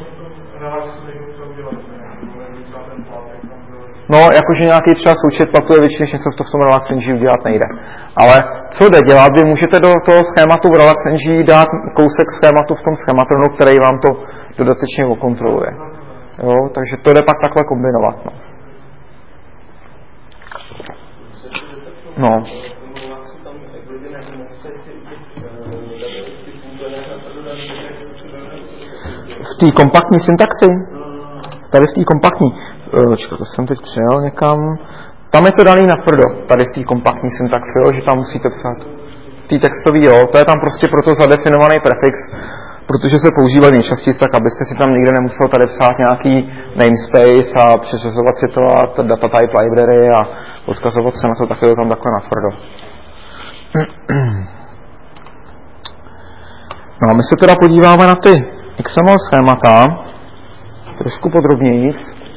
No, jakože nějaký třeba součet platu je větší, než něco v tom Relax N G udělat nejde. Ale co jde dělat? Vy můžete do toho schématu v Relax N G dát kousek schématu v tom schématronu, který vám to dodatečně okontroluje. Jo, takže to jde pak takhle kombinovat. No. no. V té kompaktní syntaxi? Tady v té kompaktní. Čekaj, to jsem teď přijel někam. Tam je to daný natvrdo, tady v té kompaktní syntaxi, jo, že tam musíte psát. V té textový, jo, to je tam prostě proto zadefinovaný prefix, protože se používá nejčastěji tak, abyste si tam nikde nemusel tady psát nějaký namespace a přeřazovat si to a data type library a odkazovat se na to, tak je to tam takhle natvrdo. No a my se teda podíváme na ty X M L schémata trošku podrobněji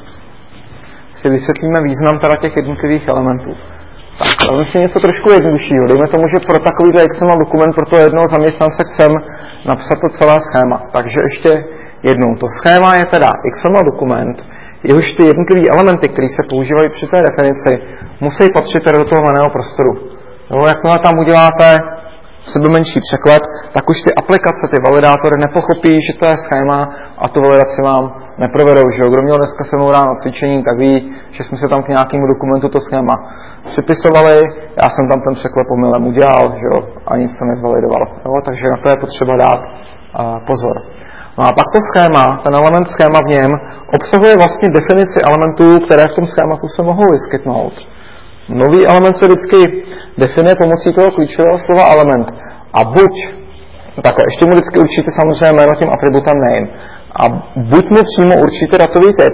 si vysvětlíme význam teda těch jednotlivých elementů. Tak, ale myslím něco trošku jednoduššího. Dejme tomu, že pro takovýhle X M L dokument pro toho jednoho zaměstnance chcem napsat to celé schéma. Takže ještě jednou. To schéma je teda X M L dokument, jehož ty jednotlivé elementy, které se používají při té definici, musí patřit do toho daného prostoru. Jo, jakmile tam uděláte sebe menší překlad, tak už ty aplikace, ty validátory nepochopí, že to je schéma a tu validaci vám neprovedou. Že jo? Kdo měl dneska se mnou ráno cvičení, tak ví, že jsme se tam k nějakému dokumentu to schéma připisovali, já jsem tam ten překlad pomylem udělal, že jo? A nic to nezvalidovalo. Jo? Takže na to je potřeba dát uh, pozor. No a pak to schéma, ten element schéma v něm, obsahuje vlastně definici elementů, které v tom schématu se mohou vyskytnout. Nový element se vždycky definuje pomocí toho klíčového slova element. A buď, takhle, ještě mu vždycky určíte samozřejmě jméno tím atributem name. A buď mu přímo určíte datový typ.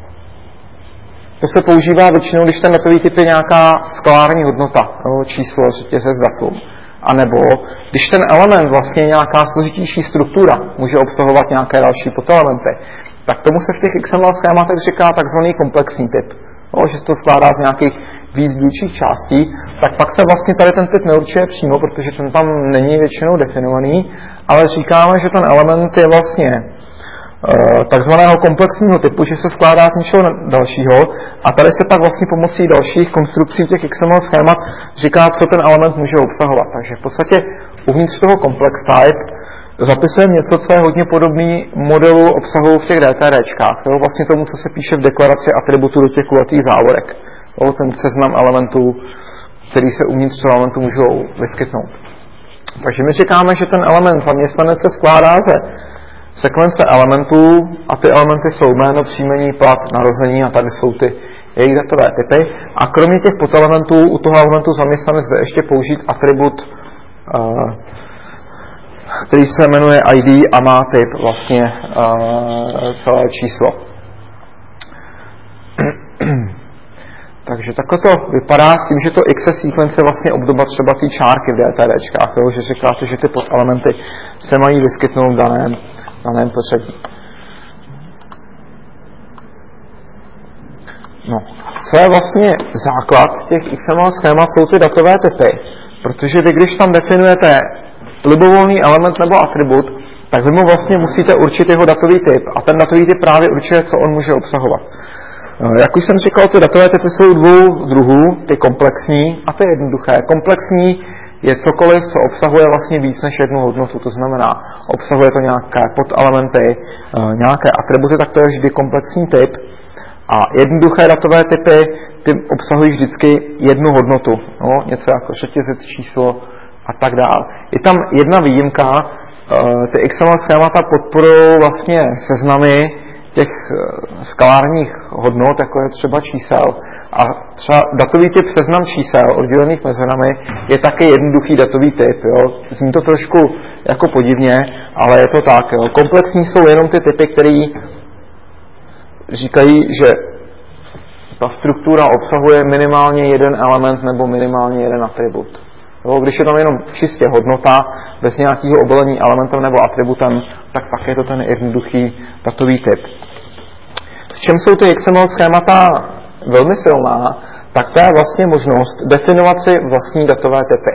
To se používá většinou, když ten datový typ je nějaká skalární hodnota, nebo číslo, řetězec, datum. A nebo když ten element vlastně je nějaká složitější struktura, může obsahovat nějaké další podelementy, tak tomu se v těch X M L schématech říká takzvaný komplexní typ. No, že se to skládá z nějakých víc dílčích částí, tak pak se vlastně tady ten typ neurčuje přímo, protože ten tam není většinou definovaný, ale říkáme, že ten element je vlastně e, takzvaného komplexního typu, že se skládá z něčeho dalšího a tady se pak vlastně pomocí dalších konstrukcí těch X M L schémat říká, co ten element může obsahovat. Takže v podstatě uvnitř toho complex type zapisujeme něco, co je hodně podobný modelu obsahu v těch DTRčkách. Jo? Vlastně tomu, co se píše v deklaraci atributu do těch kulatých závorek. Jo? Ten seznam elementů, který se uvnitř toho elementu můžou vyskytnout. Takže my říkáme, že ten element zaměstnanec se skládá ze sekvence elementů a ty elementy jsou jméno, příjmení, plat, narození a tady jsou ty jejich datové typy. A kromě těch podelementů u toho elementu zaměstnanec jde ještě použít atribut uh, který se jmenuje I D a má typ vlastně uh, celé číslo. Takže takhle to vypadá s tím, že to X sequence je vlastně obdoba třeba té čárky v DTRčkách, jo? Že říkáte, že ty podelementy se mají vyskytnout v daném, daném pořadí. No, co je vlastně základ těch X M L schémat, jsou ty datové typy, protože vy, když tam definujete libovolný element nebo atribut, tak vy mu vlastně musíte určit jeho datový typ a ten datový typ právě určuje, co on může obsahovat. Jak už jsem říkal, ty datové typy jsou dvou druhů, ty komplexní a ty jednoduché. Komplexní je cokoliv, co obsahuje vlastně víc než jednu hodnotu, to znamená, obsahuje to nějaké podelementy, nějaké atributy, tak to je vždy komplexní typ. A jednoduché datové typy, ty obsahují vždycky jednu hodnotu, no, něco jako řetězec, číslo a tak dále. Je tam jedna výjimka, ty X M L schémata podporují vlastně seznamy těch skalárních hodnot, jako je třeba čísel. A třeba datový typ seznam čísel oddělených mezerami je taky jednoduchý datový typ. Jo. Zní to trošku jako podivně, ale je to tak. Jo. Komplexní jsou jenom ty typy, které říkají, že ta struktura obsahuje minimálně jeden element nebo minimálně jeden atribut. Jo, když je tam jenom čistě hodnota, bez nějakého obalení elementem nebo atributem, tak pak je to ten jednoduchý datový typ. V čem jsou ty X M L schémata velmi silná, tak to je vlastně možnost definovat si vlastní datové typy.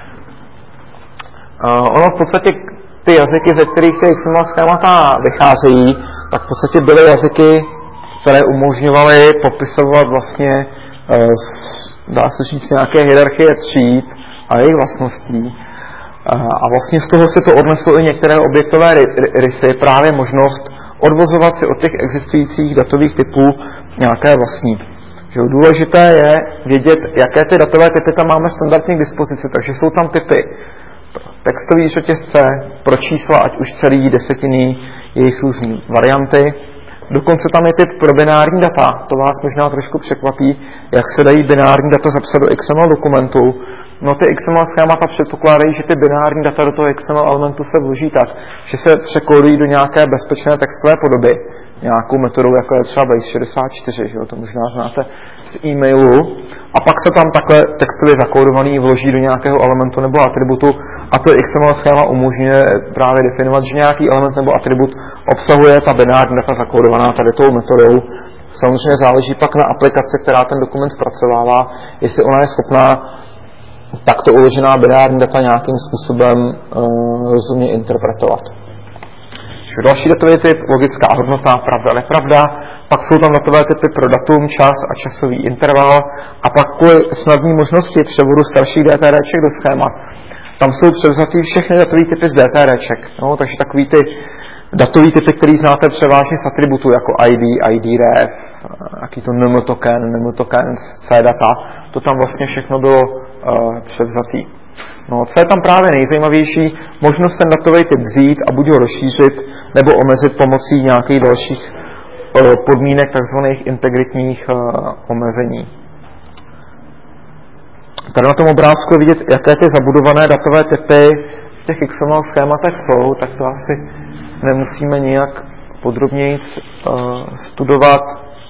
Uh, ono v podstatě ty jazyky, ze kterých ty X M L schémata vycházejí, tak v podstatě byly jazyky, které umožňovaly popisovat vlastně, uh, dá se říct, nějaké hierarchie tříd a jejich vlastností. A vlastně z toho se to odneslo i některé objektové rysy, právě možnost odvozovat si od těch existujících datových typů nějaké vlastní. Že důležité je vědět, jaké ty datové typy tam máme standardně k dispozici, takže jsou tam typy textový řetězce, pro čísla, ať už celý, desetiny, jejich různé varianty. Dokonce tam je typ pro binární data, to vás možná trošku překvapí, jak se dají binární data zapsat do X M L dokumentu. No ty X M L schémata předpokládají, že ty binární data do toho X M L elementu se vloží tak, že se překódují do nějaké bezpečné textové podoby. nějakou metodou, jako je třeba Base šedesát čtyři, že jo? To možná znáte z e-mailu, a pak se tam takhle textově zakódovaný vloží do nějakého elementu nebo atributu a to X M L schéma umožňuje právě definovat, že nějaký element nebo atribut obsahuje ta binární data zakódovaná tady tou metodou. Samozřejmě záleží pak na aplikaci, která ten dokument zpracovává, jestli ona je schopná takto uložená binární data nějakým způsobem uh, rozumně interpretovat. Další datový typ, logická hodnota, pravda, nepravda, pak jsou tam datové typy pro datum, čas a časový interval a pak kvůli snadné možnosti převodu starších DTRček do schémat. Tam jsou převzatý všechny datové typy z DTRček, no, takže takový ty datový typy, který znáte převážně z atributů, jako I D, I D ref, jaký to N M token, N M token, C data, to tam vlastně všechno bylo uh, převzatý. No, co je tam právě nejzajímavější, možnost ten datový typ vzít a buď ho rozšířit, nebo omezit pomocí nějakých dalších uh, podmínek, takzvaných integritních uh, omezení. Tady na tom obrázku je vidět, jaké ty zabudované datové typy v těch X M L schématech jsou, tak to asi nemusíme nijak podrobněji uh, studovat.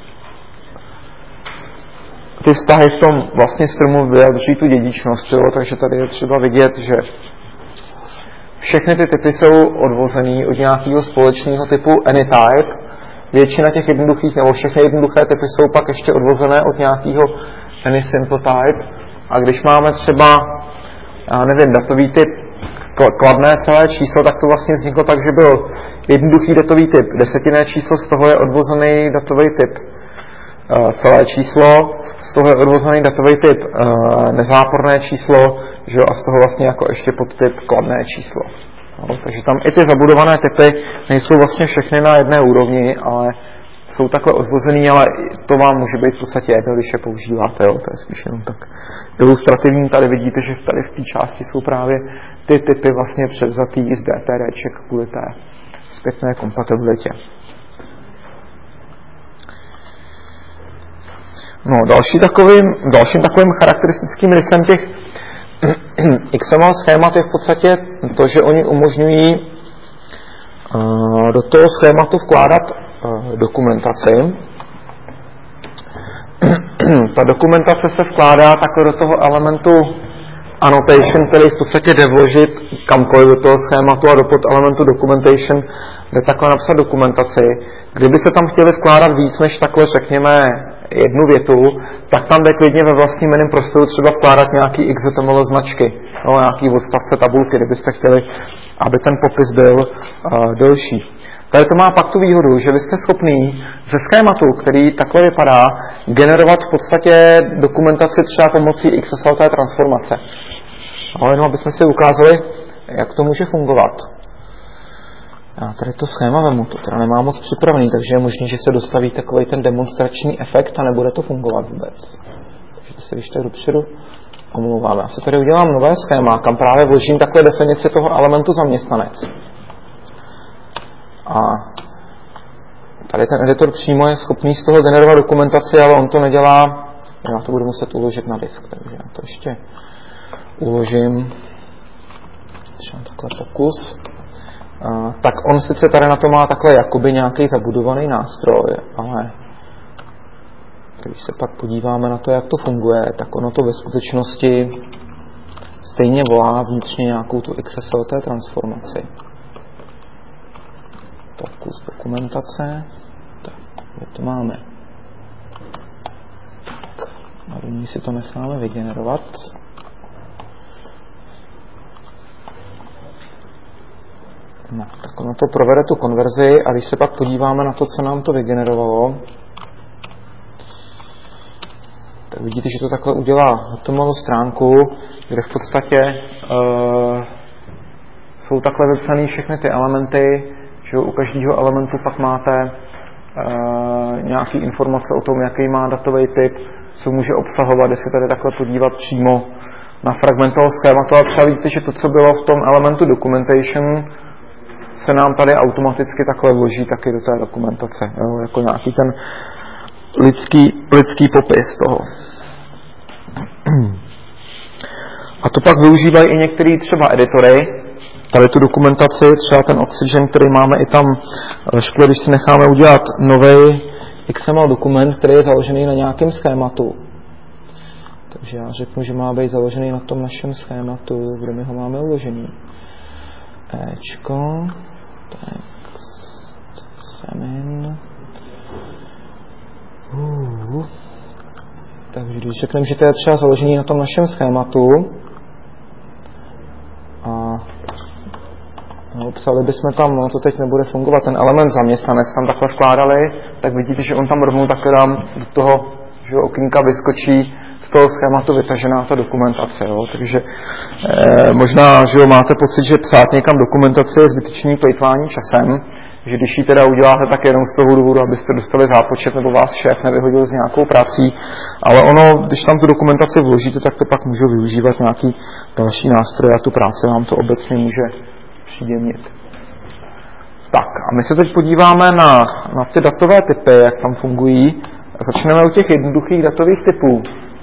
Ty vztahy v tom vlastně stromu vyjadřují tu dědičnost, jo? Takže tady je třeba vidět, že všechny ty typy jsou odvozený od nějakého společného typu AnyType. Většina těch jednoduchých, nebo všechny jednoduché typy jsou pak ještě odvozené od nějakého AnySimpleType. A když máme třeba, já nevím, datový typ kladné celé číslo, tak to vlastně vzniklo tak, že byl jednoduchý datový typ desetinné číslo, z toho je odvozený datový typ celé číslo, z toho je odvozený datový typ uh, nezáporné číslo, že jo, a z toho vlastně jako ještě podtyp kladné číslo. No, takže tam i ty zabudované typy nejsou vlastně všechny na jedné úrovni, ale jsou takhle odvozený, ale to vám může být v podstatě jedno, když je používáte, jo, to je spíš jenom tak ilustrativní. Tady vidíte, že tady v té části jsou právě ty typy vlastně převzatý z DTRček kvůli té zpětné kompatibilitě. No, další takovým, dalším takovým charakteristickým rysem těch X M L schémat je v podstatě to, že oni umožňují uh, do toho schématu vkládat uh, dokumentaci. Ta dokumentace se vkládá takhle do toho elementu annotation, který v podstatě jde vložit kamkoliv do toho schématu, a do podelementu documentation jde takhle napsat dokumentaci. Kdyby se tam chtěli vkládat víc než takhle, řekněme, jednu větu, tak tam jde klidně ve vlastním jiném prostoru třeba vkládat nějaký X T M L značky, no, nějaký odstavce tabulky, kdybyste chtěli, aby ten popis byl uh, delší. Tady to má pak tu výhodu, že vy jste schopný ze schématu, který takhle vypadá, generovat v podstatě dokumentaci třeba pomocí X S L T transformace. Ale jenom abychom si ukázali, jak to může fungovat. Já tady to schéma vemu, to teda nemám moc připravený, takže je možný, že se dostaví takový ten demonstrační efekt a nebude to fungovat vůbec. Takže to se když tak dopředu omlouvám. Já se tady udělám nové schéma, kam právě vložím takhle definici toho elementu zaměstnanec. A tady ten editor přímo je schopný z toho generovat dokumentaci, ale on to nedělá. Já to budu muset uložit na disk, takže já to ještě uložím. Třeba takhle pokus. Uh, tak on sice tady na to má takhle jakoby nějaký zabudovaný nástroj, ale když se pak podíváme na to, jak to funguje, tak ono to ve skutečnosti stejně volá vnitřně nějakou tu X S L T transformaci. Pokus dokumentace. Tak, kde to máme? Tak, a nyní si to necháme vygenerovat. No, tak ono to provede tu konverzi a když se pak podíváme na to, co nám to vygenerovalo, tak vidíte, že to takhle udělá hotovou stránku, kde v podstatě uh, jsou takhle vypsané všechny ty elementy, že u každého elementu pak máte uh, nějaké informace o tom, jaký má datový typ, co může obsahovat, když se tady takhle podívat přímo na fragment toho schématu, a třeba vidíte, že to, co bylo v tom elementu documentation, se nám tady automaticky takhle vloží taky do té dokumentace, jo, jako nějaký ten lidský, lidský popis toho. A to pak využívají i některé třeba editory, tady tu dokumentaci, třeba ten Oxygen, který máme i tam ve škole, když si necháme udělat nový X M L dokument, který je založený na nějakém schématu. Takže já řeknu, že má být založený na tom našem schématu, kde my ho máme uložený. Ečko, text, semin. Uh. Takže když řekneme, že to je třeba založený na tom našem schématu a no, psali bychom tam, no to teď nebude fungovat, ten element zaměstnanec tam takhle vkládali, tak vidíte, že on tam rovnou takhle dám do toho, že okýnka vyskočí z toho schématu vytažená ta dokumentace. Jo? Takže eh, možná, že jo, máte pocit, že psát někam dokumentaci je zbytečný plýtvání časem, že když ji teda uděláte tak jenom z toho důvodu, abyste dostali zápočet nebo vás šéf nevyhodil s nějakou prací, ale ono, když tam tu dokumentaci vložíte, tak to pak můžu využívat nějaký další nástroje a tu práci vám to obecně může příjemnit. Tak a my se teď podíváme na, na ty datové typy, jak tam fungují. Začneme u těch jednoduchých datových typů.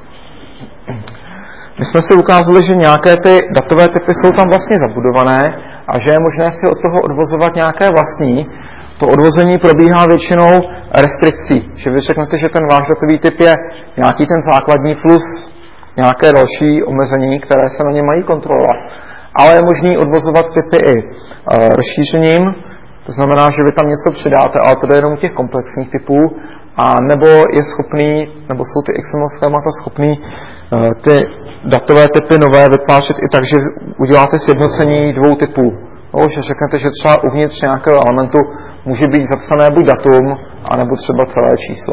My jsme si ukázali, že nějaké ty datové typy jsou tam vlastně zabudované a že je možné si od toho odvozovat nějaké vlastní. To odvození probíhá většinou restrikcí. Že vy řeknete, že ten váš datový typ je nějaký ten základní plus nějaké další omezení, které se na ně mají kontrolovat. Ale je možný odvozovat typy i rozšířením, to znamená, že vy tam něco přidáte, ale to je jenom těch komplexních typů, a nebo je schopný, nebo jsou ty X M L schémata schopný ty datové typy nové vytvářet i tak, že uděláte sjednocení dvou typů. No, že řeknete, že třeba uvnitř nějakého elementu může být zapsané buď datum, anebo třeba celé číslo.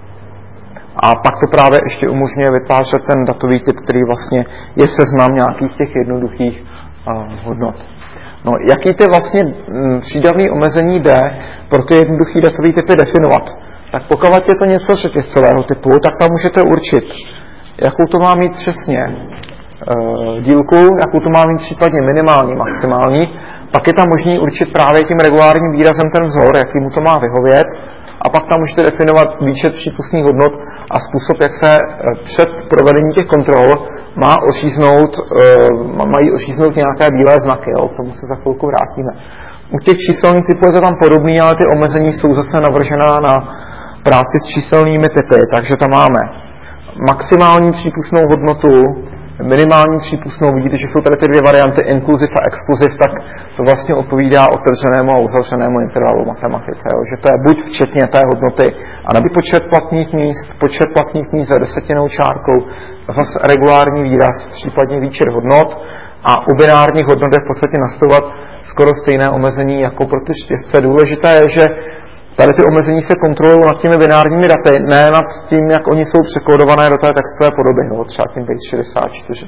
A pak to právě ještě umožňuje vytvářet ten datový typ, který vlastně je seznam nějakých těch jednoduchých uh, hodnot. No, jaký ty vlastně m, přídavný omezení jde pro ty jednoduchý datový typy definovat? Tak pokud je to něco řetězcového typu, tak tam můžete určit, jakou to má mít přesně e, dílku, jakou to má mít případně minimální, maximální. Pak je tam možný určit právě tím regulárním výrazem ten vzor, jaký mu to má vyhovět. A pak tam můžete definovat výčet přípustných hodnot a způsob, jak se před provedením těch kontrol má oříznout, e, mají oříznout nějaké bílé znaky. Jo? K tomu se za chvilku vrátíme. U těch číselných typů je to tam podobný, ale ty omezení jsou zase navržená na práci s číselnými typy, takže tam máme maximální přípustnou hodnotu, minimální přípustnou, vidíte, že jsou tady ty dvě varianty inclusive a exclusive, tak to vlastně odpovídá otevřenému a uzavřenému intervalu matematice, jo? Že to je buď včetně té hodnoty, anebo počet platných míst, počet platných míst za desetinou čárkou, zase regulární výraz, případně výčet hodnot a u binárních hodnot je v podstatě nastavovat skoro stejné omezení jako pro ty řetězce. Důležité je, že tady ty omezení se kontrolují nad těmi binárními daty, ne nad tím, jak oni jsou překódované do té textové podoby, no, třeba tím base šedesát čtyři.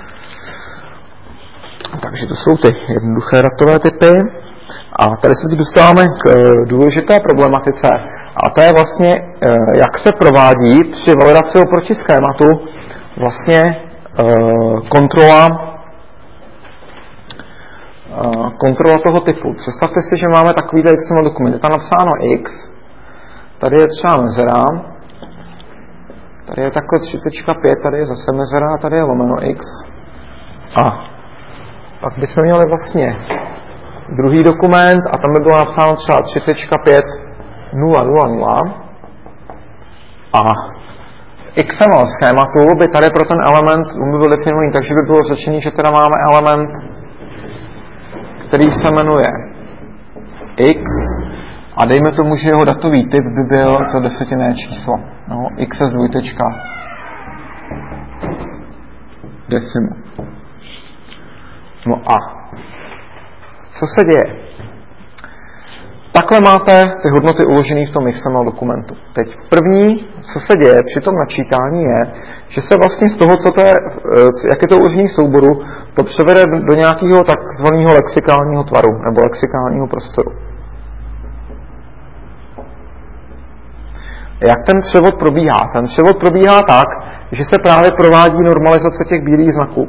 Takže to jsou ty jednoduché datové typy. A tady se teď dostáváme k důležité problematice. A to je vlastně, jak se provádí při validaci oproti schématu vlastně kontrola kontrola toho typu. Představte si, že máme takovýhle X M L dokument. Je tam napsáno X, tady je třeba mezera, tady je takhle tři tečka pět, tady je zase mezera, tady je lomeno X. A pak bychom měli vlastně druhý dokument a tam by bylo napsáno třeba tři tečka pět nula nula nula. A X M L schématu by tady pro ten element by byl definovaný, takže by bylo řečený, že teda máme element, který se jmenuje X a dejme tomu, že jeho datový typ by byl to desetinné číslo. No, X s dvojtečka decimu. No a co se děje? Takhle máte ty hodnoty uložené v tom X M L dokumentu. Teď první, co se děje při tom načítání je, že se vlastně z toho, co to je, jak je to uložené v souboru, to převede do nějakého takzvaného lexikálního tvaru nebo lexikálního prostoru. Jak ten převod probíhá? Ten převod probíhá tak, že se právě provádí normalizace těch bílých znaků.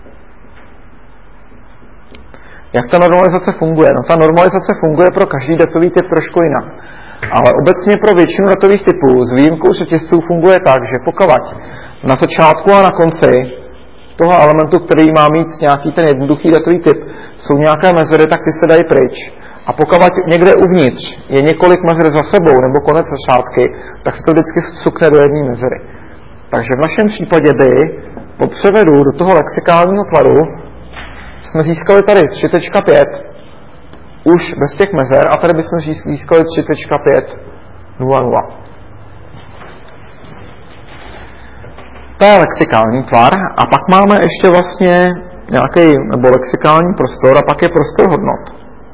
Jak ta normalizace funguje? No ta normalizace funguje pro každý datový typ trošku jinak. Ale obecně pro většinu datových typů s výjimkou řetězců funguje tak, že pokud na začátku a na konci toho elementu, který má mít nějaký ten jednoduchý datový typ, jsou nějaké mezery, tak ty se dají pryč. A pokud někde uvnitř je několik mezer za sebou nebo konec řádky, tak se to vždycky vcukne do jedné mezery. Takže v našem případě by po převedu do toho lexikálního tvaru jsme získali tady tři tečka pět už bez těch mezer a tady bychom získali tři tečka pět nula nula. To je lexikální tvar a pak máme ještě vlastně nějaký nebo lexikální prostor a pak je prostor hodnot.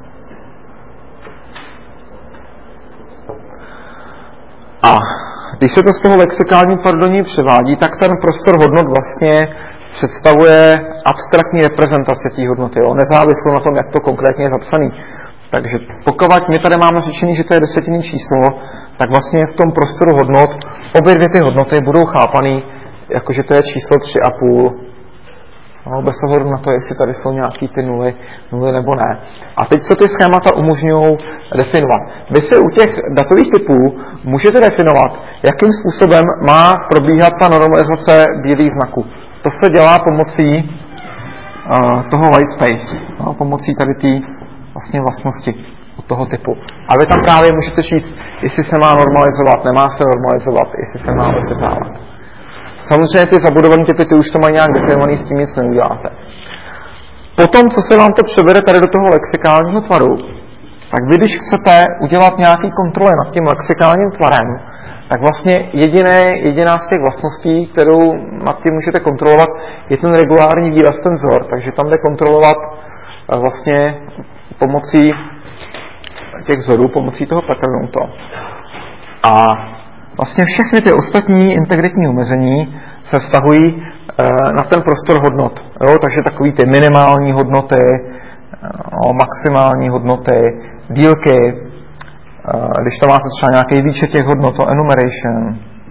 A když se to z toho lexikálního tvaru do ní převádí, tak ten prostor hodnot vlastně představuje abstraktní reprezentaci té hodnoty, jo? Nezávisle na tom, jak to konkrétně je zapsaný. Takže pokud my tady máme řečený, že to je desetinné číslo, tak vlastně v tom prostoru hodnot obě dvě ty hodnoty budou chápaný, jakože to je číslo tři a půl. No, bez ohledu na to, jestli tady jsou nějaký ty nuly, nuly nebo ne. A teď co ty schémata umožňují definovat. Vy si u těch datových typů můžete definovat, jakým způsobem má probíhat ta normalizace bílých znaků. To se dělá pomocí uh, toho white space, no, pomocí tady té vlastně vlastnosti od toho typu. A vy tam právě můžete říct, jestli se má normalizovat, nemá se normalizovat, jestli se má rozezávat. Samozřejmě ty zabudované typy, ty už to mají nějak definovaný, s tím nic neuděláte. Potom, co se vám to převede tady do toho lexikálního tvaru, tak vy, když chcete udělat nějaký kontroly nad tím lexikálním tvarem, tak vlastně jediné, jediná z těch vlastností, kterou nad tím můžete kontrolovat, je ten regulární výraz, ten vzor. Takže tam jde kontrolovat vlastně pomocí těch vzorů, pomocí toho patternu to. A vlastně všechny ty ostatní integritní omezení se vztahují e, na ten prostor hodnot. Jo? Takže takový ty minimální hodnoty, o, maximální hodnoty, dílky, e, když to máte třeba nějaký výčet těch hodnot, to enumeration,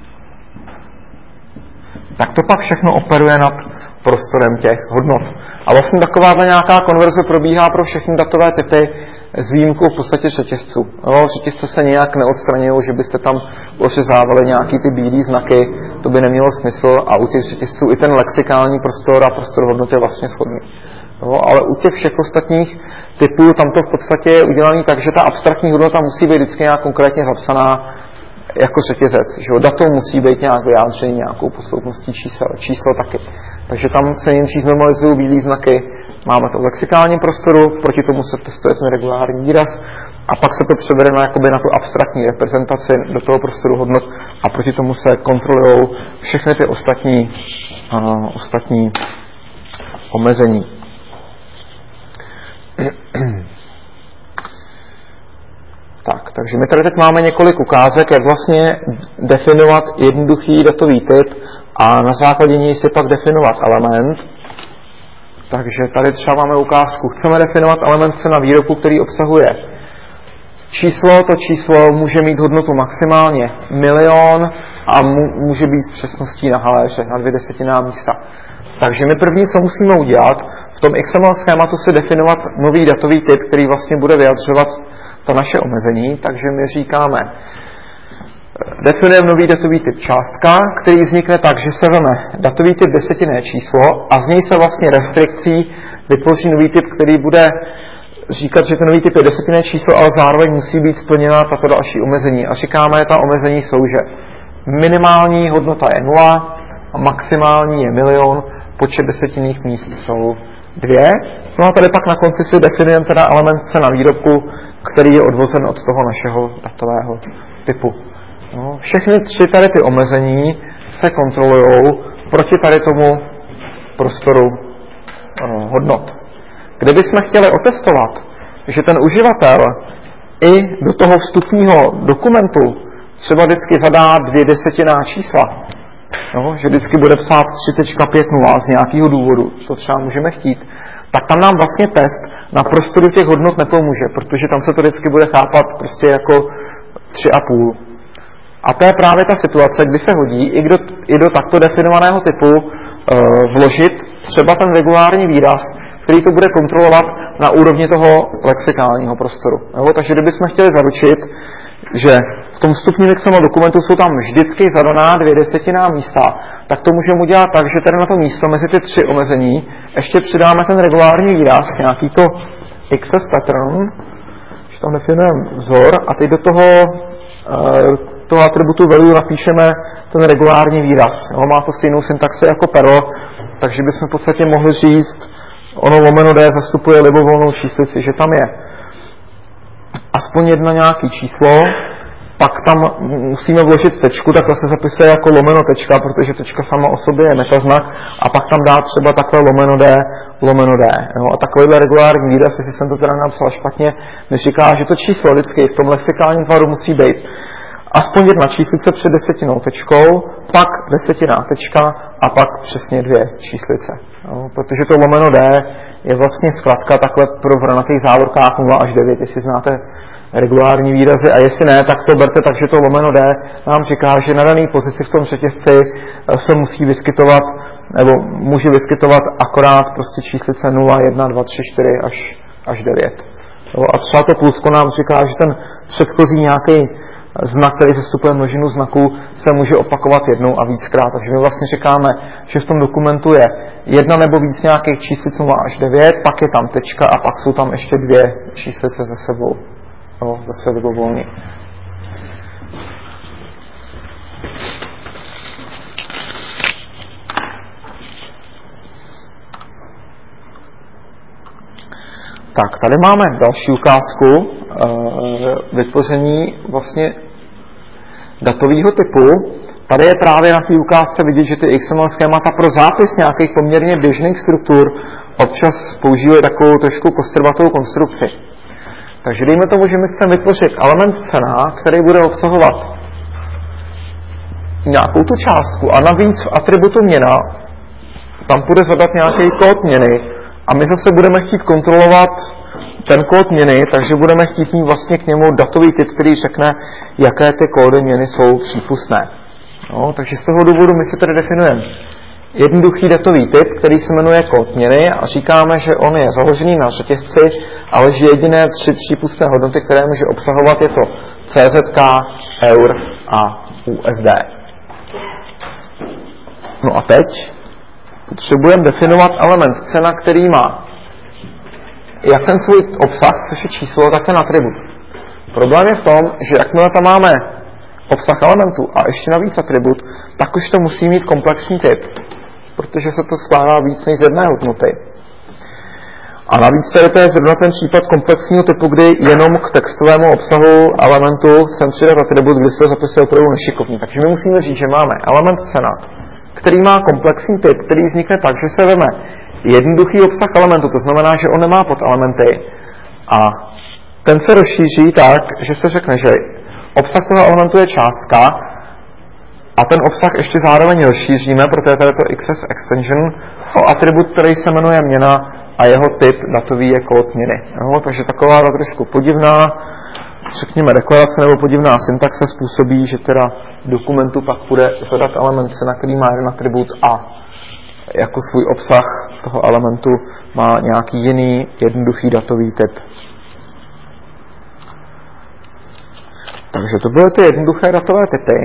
tak to pak všechno operuje nad prostorem těch hodnot. A vlastně taková nějaká konverze probíhá pro všechny datové typy s výjimkou v podstatě řetězců. No, řetězce se nějak neodstraňují, že byste tam ořezávali nějaký ty bílý znaky, to by nemělo smysl a u těch řetězců i ten lexikální prostor a prostor hodnot je vlastně shodný. No, ale u těch všech ostatních typů tam to v podstatě je udělané tak, že ta abstraktní hodnota musí být vždycky nějak konkrétně zapsaná jako řetězec. Že datum musí být nějak vyjádřený nějakou posloupností čísel, číslo taky. Takže tam se nejdřív normalizují bílý znaky, máme to v lexikálním prostoru, proti tomu se testuje ten regulární výraz a pak se to převede na, jakoby na tu abstraktní reprezentaci do toho prostoru hodnot a proti tomu se kontrolují všechny ty ostatní, uh, ostatní omezení. Tak, takže my tady teď máme několik ukázek, jak vlastně definovat jednoduchý datový typ a na základě něj si pak definovat element. Takže tady třeba máme ukázku. Chceme definovat element C na výrobku, který obsahuje číslo. To číslo může mít hodnotu maximálně milion a může být s přesností na haléře, na dvě desetinná místa. Takže my první, co musíme udělat, v tom X M L schématu si definovat nový datový typ, který vlastně bude vyjadřovat to naše omezení. Takže my říkáme, definujeme nový datový typ částka, který vznikne tak, že se veme datový typ desetinné číslo a z něj se vlastně restrikcí vytvoří nový typ, který bude říkat, že ten nový typ je desetinné číslo, ale zároveň musí být splněna tato další omezení. A říkáme, že ta omezení jsou, že minimální hodnota je nula a maximální je milion, počet desetinných míst jsou dvě. No a tady pak na konci si definujeme teda element C na výrobku, který je odvozen od toho našeho datového typu. No, všechny tři tady ty omezení se kontrolují proti tady tomu prostoru no, hodnot. Kdybychom chtěli otestovat, že ten uživatel i do toho vstupního dokumentu třeba vždycky zadá dvě desetinná čísla, no, že vždycky bude psát tři tečka pět nula z nějakého důvodu, to třeba můžeme chtít, tak tam nám vlastně test na prostoru těch hodnot nepomůže, protože tam se to vždycky bude chápat prostě jako tři a půl. A to je právě ta situace, kdy se hodí i do, i do takto definovaného typu e, vložit třeba ten regulární výraz, který to bude kontrolovat na úrovni toho lexikálního prostoru. Jo? Takže kdybychom chtěli zaručit, že v tom vstupním X M L dokumentu jsou tam vždycky zadaná dvě desetinná místa, tak to můžeme udělat tak, že tady na to místo mezi ty tři omezení ještě přidáme ten regulární výraz, nějaký to access pattern, že tam definujeme vzor a teď do toho, toho atributu value napíšeme ten regulární výraz. Jo, má to stejnou syntaxi jako Perl, takže bychom v podstatě mohli říct, ono lomeno D zastupuje libovolnou číslici, že tam je aspoň jedna nějaký číslo, pak tam musíme vložit tečku, tak to se zapisuje jako lomeno tečka, protože tečka sama o sobě je metaznak, a pak tam dá třeba takhle lomeno D, lomeno D. Jo? A takovýhle regulární výraz, jestli jsem to teda napsal špatně, mi říká, že to číslo vždycky v tom lexikálním tvaru musí být aspoň jedna číslice před desetinou tečkou, pak desetiná tečka a pak přesně dvě číslice. Jo? Protože to lomeno D je vlastně zkrátka takhle pro v ranatých závorkách nula až devět, jestli znáte regulární výrazy, a jestli ne, tak to berte tak, že to lomeno D nám říká, že na dané pozici v tom řetězci se musí vyskytovat, nebo může vyskytovat akorát prostě číslice nula, jedna, dva, tři, čtyři až, až devět. Jo? A třeba to plusko nám říká, že ten předchozí nějaký znak, který zastupuje množinu znaků, se může opakovat jednou a víckrát. Takže my vlastně říkáme, že v tom dokumentu je jedna nebo víc nějakých číslic nula až devět, pak je tam tečka a pak jsou tam ještě dvě číslice za sebou. Jo, zase libovolně. Tak, tady máme další ukázku e, vytvoření vlastně datového typu. Tady je právě na té ukázce vidět, že ty X M L schémata pro zápis nějakých poměrně běžných struktur občas používají takovou trošku kostrbatou konstrukci. Takže dejme tomu, že my chceme vytvořit element cena, který bude obsahovat nějakou tu částku a navíc v atributu měna tam bude zadat nějaký kód měny a my zase budeme chtít kontrolovat ten kód měny, takže budeme chtít mít vlastně k němu datový typ, který řekne, jaké ty kódy měny jsou přípustné. No, takže z toho důvodu my si tady definujeme jednoduchý datový typ, který se jmenuje kód měny a říkáme, že on je založený na řetězci, ale že jediné tři přípustné hodnoty, které může obsahovat, je to C Z K, eur a U S D. No a teď potřebujeme definovat element cena, který má jak ten svůj obsah, což je číslo, tak ten atribut. Problém je v tom, že jakmile tam máme obsah elementu a ještě navíc atribut, tak už to musí mít komplexní typ, protože se to skládá víc než z jedné hodnoty. A navíc tady to je zrovna ten případ komplexního typu, kdy jenom k textovému obsahu elementu chcem přidat atribut, kdy se to zapisuje opravdu nešikovně. Takže my musíme říct, že máme element cena, který má komplexní typ, který vznikne tak, že se veme jednoduchý obsah elementu, to znamená, že on nemá podelementy a ten se rozšíří tak, že se řekne, že obsah toho elementu je částka a ten obsah ještě zároveň rozšíříme, protože tady je to X S extension, o atribut, který se jmenuje měna a jeho typ datový je kód měny. Jo, takže taková trošku podivná, řekněme deklarace nebo podivná syntaxe způsobí, že teda v dokumentu pak bude zadat element cena, který má jeden atribut a jako svůj obsah toho elementu má nějaký jiný jednoduchý datový typ. Takže to byly ty jednoduché datové typy.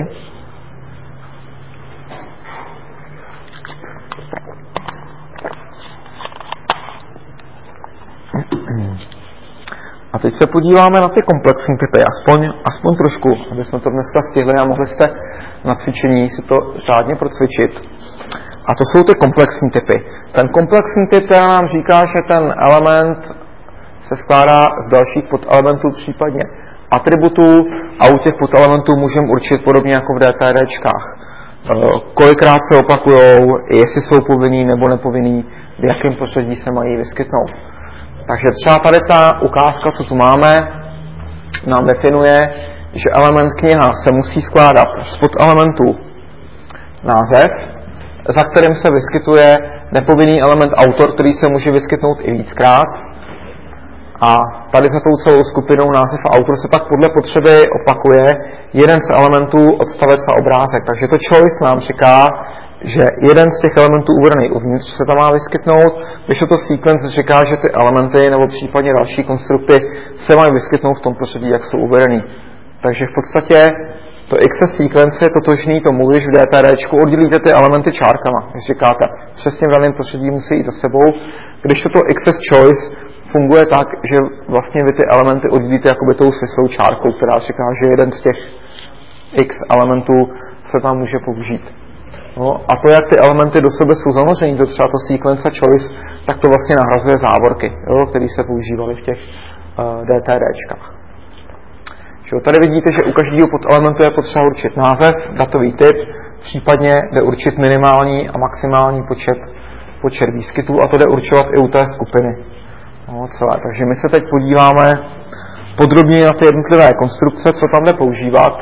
A teď se podíváme na ty komplexní typy, aspoň, aspoň trošku, aby jsme to dneska stihli a mohli jste na cvičení si to řádně procvičit. A to jsou ty komplexní typy. Ten komplexní typ nám říká, že ten element se skládá z dalších podelementů, případně atributů, a u těch podelementů můžeme určit podobně jako v DTDčkách. Kolikrát se opakujou, jestli jsou povinný nebo nepovinný, v jakém pořadí se mají vyskytnout. Takže třeba tady ta ukázka, co tu máme, nám definuje, že element kniha se musí skládat z podelementů název, za kterým se vyskytuje nepovinný element autor, který se může vyskytnout i víckrát. A tady za tou celou skupinou název a autor se pak podle potřeby opakuje jeden z elementů odstavec a obrázek. Takže to choice nám říká, že jeden z těch elementů uvedený uvnitř se tam má vyskytnout, když to sequence říká, že ty elementy nebo případně další konstrukty se mají vyskytnout v tom pořadí, jak jsou uvedený. Takže v podstatě to access sequence je totožný tomu, když v DTRčku oddělíte ty elementy čárkama. Když říkáte, přesně v daném prostředí musí jít za sebou, když toto access choice funguje tak, že vlastně vy ty elementy oddělíte jakoby tou svislou čárkou, která říká, že jeden z těch x elementů se tam může použít. No, a to, jak ty elementy do sebe jsou zanoření, to třeba to sequence choice, tak to vlastně nahrazuje závorky, jo, které se používaly v těch uh, DTRčkách. Tady vidíte, že u každého podelementu je potřeba určit název, datový typ, případně jde určit minimální a maximální počet, počet výskytů a to jde určovat i u té skupiny. No, celé. Takže my se teď podíváme podrobněji na ty jednotlivé konstrukce, co tam jde používat.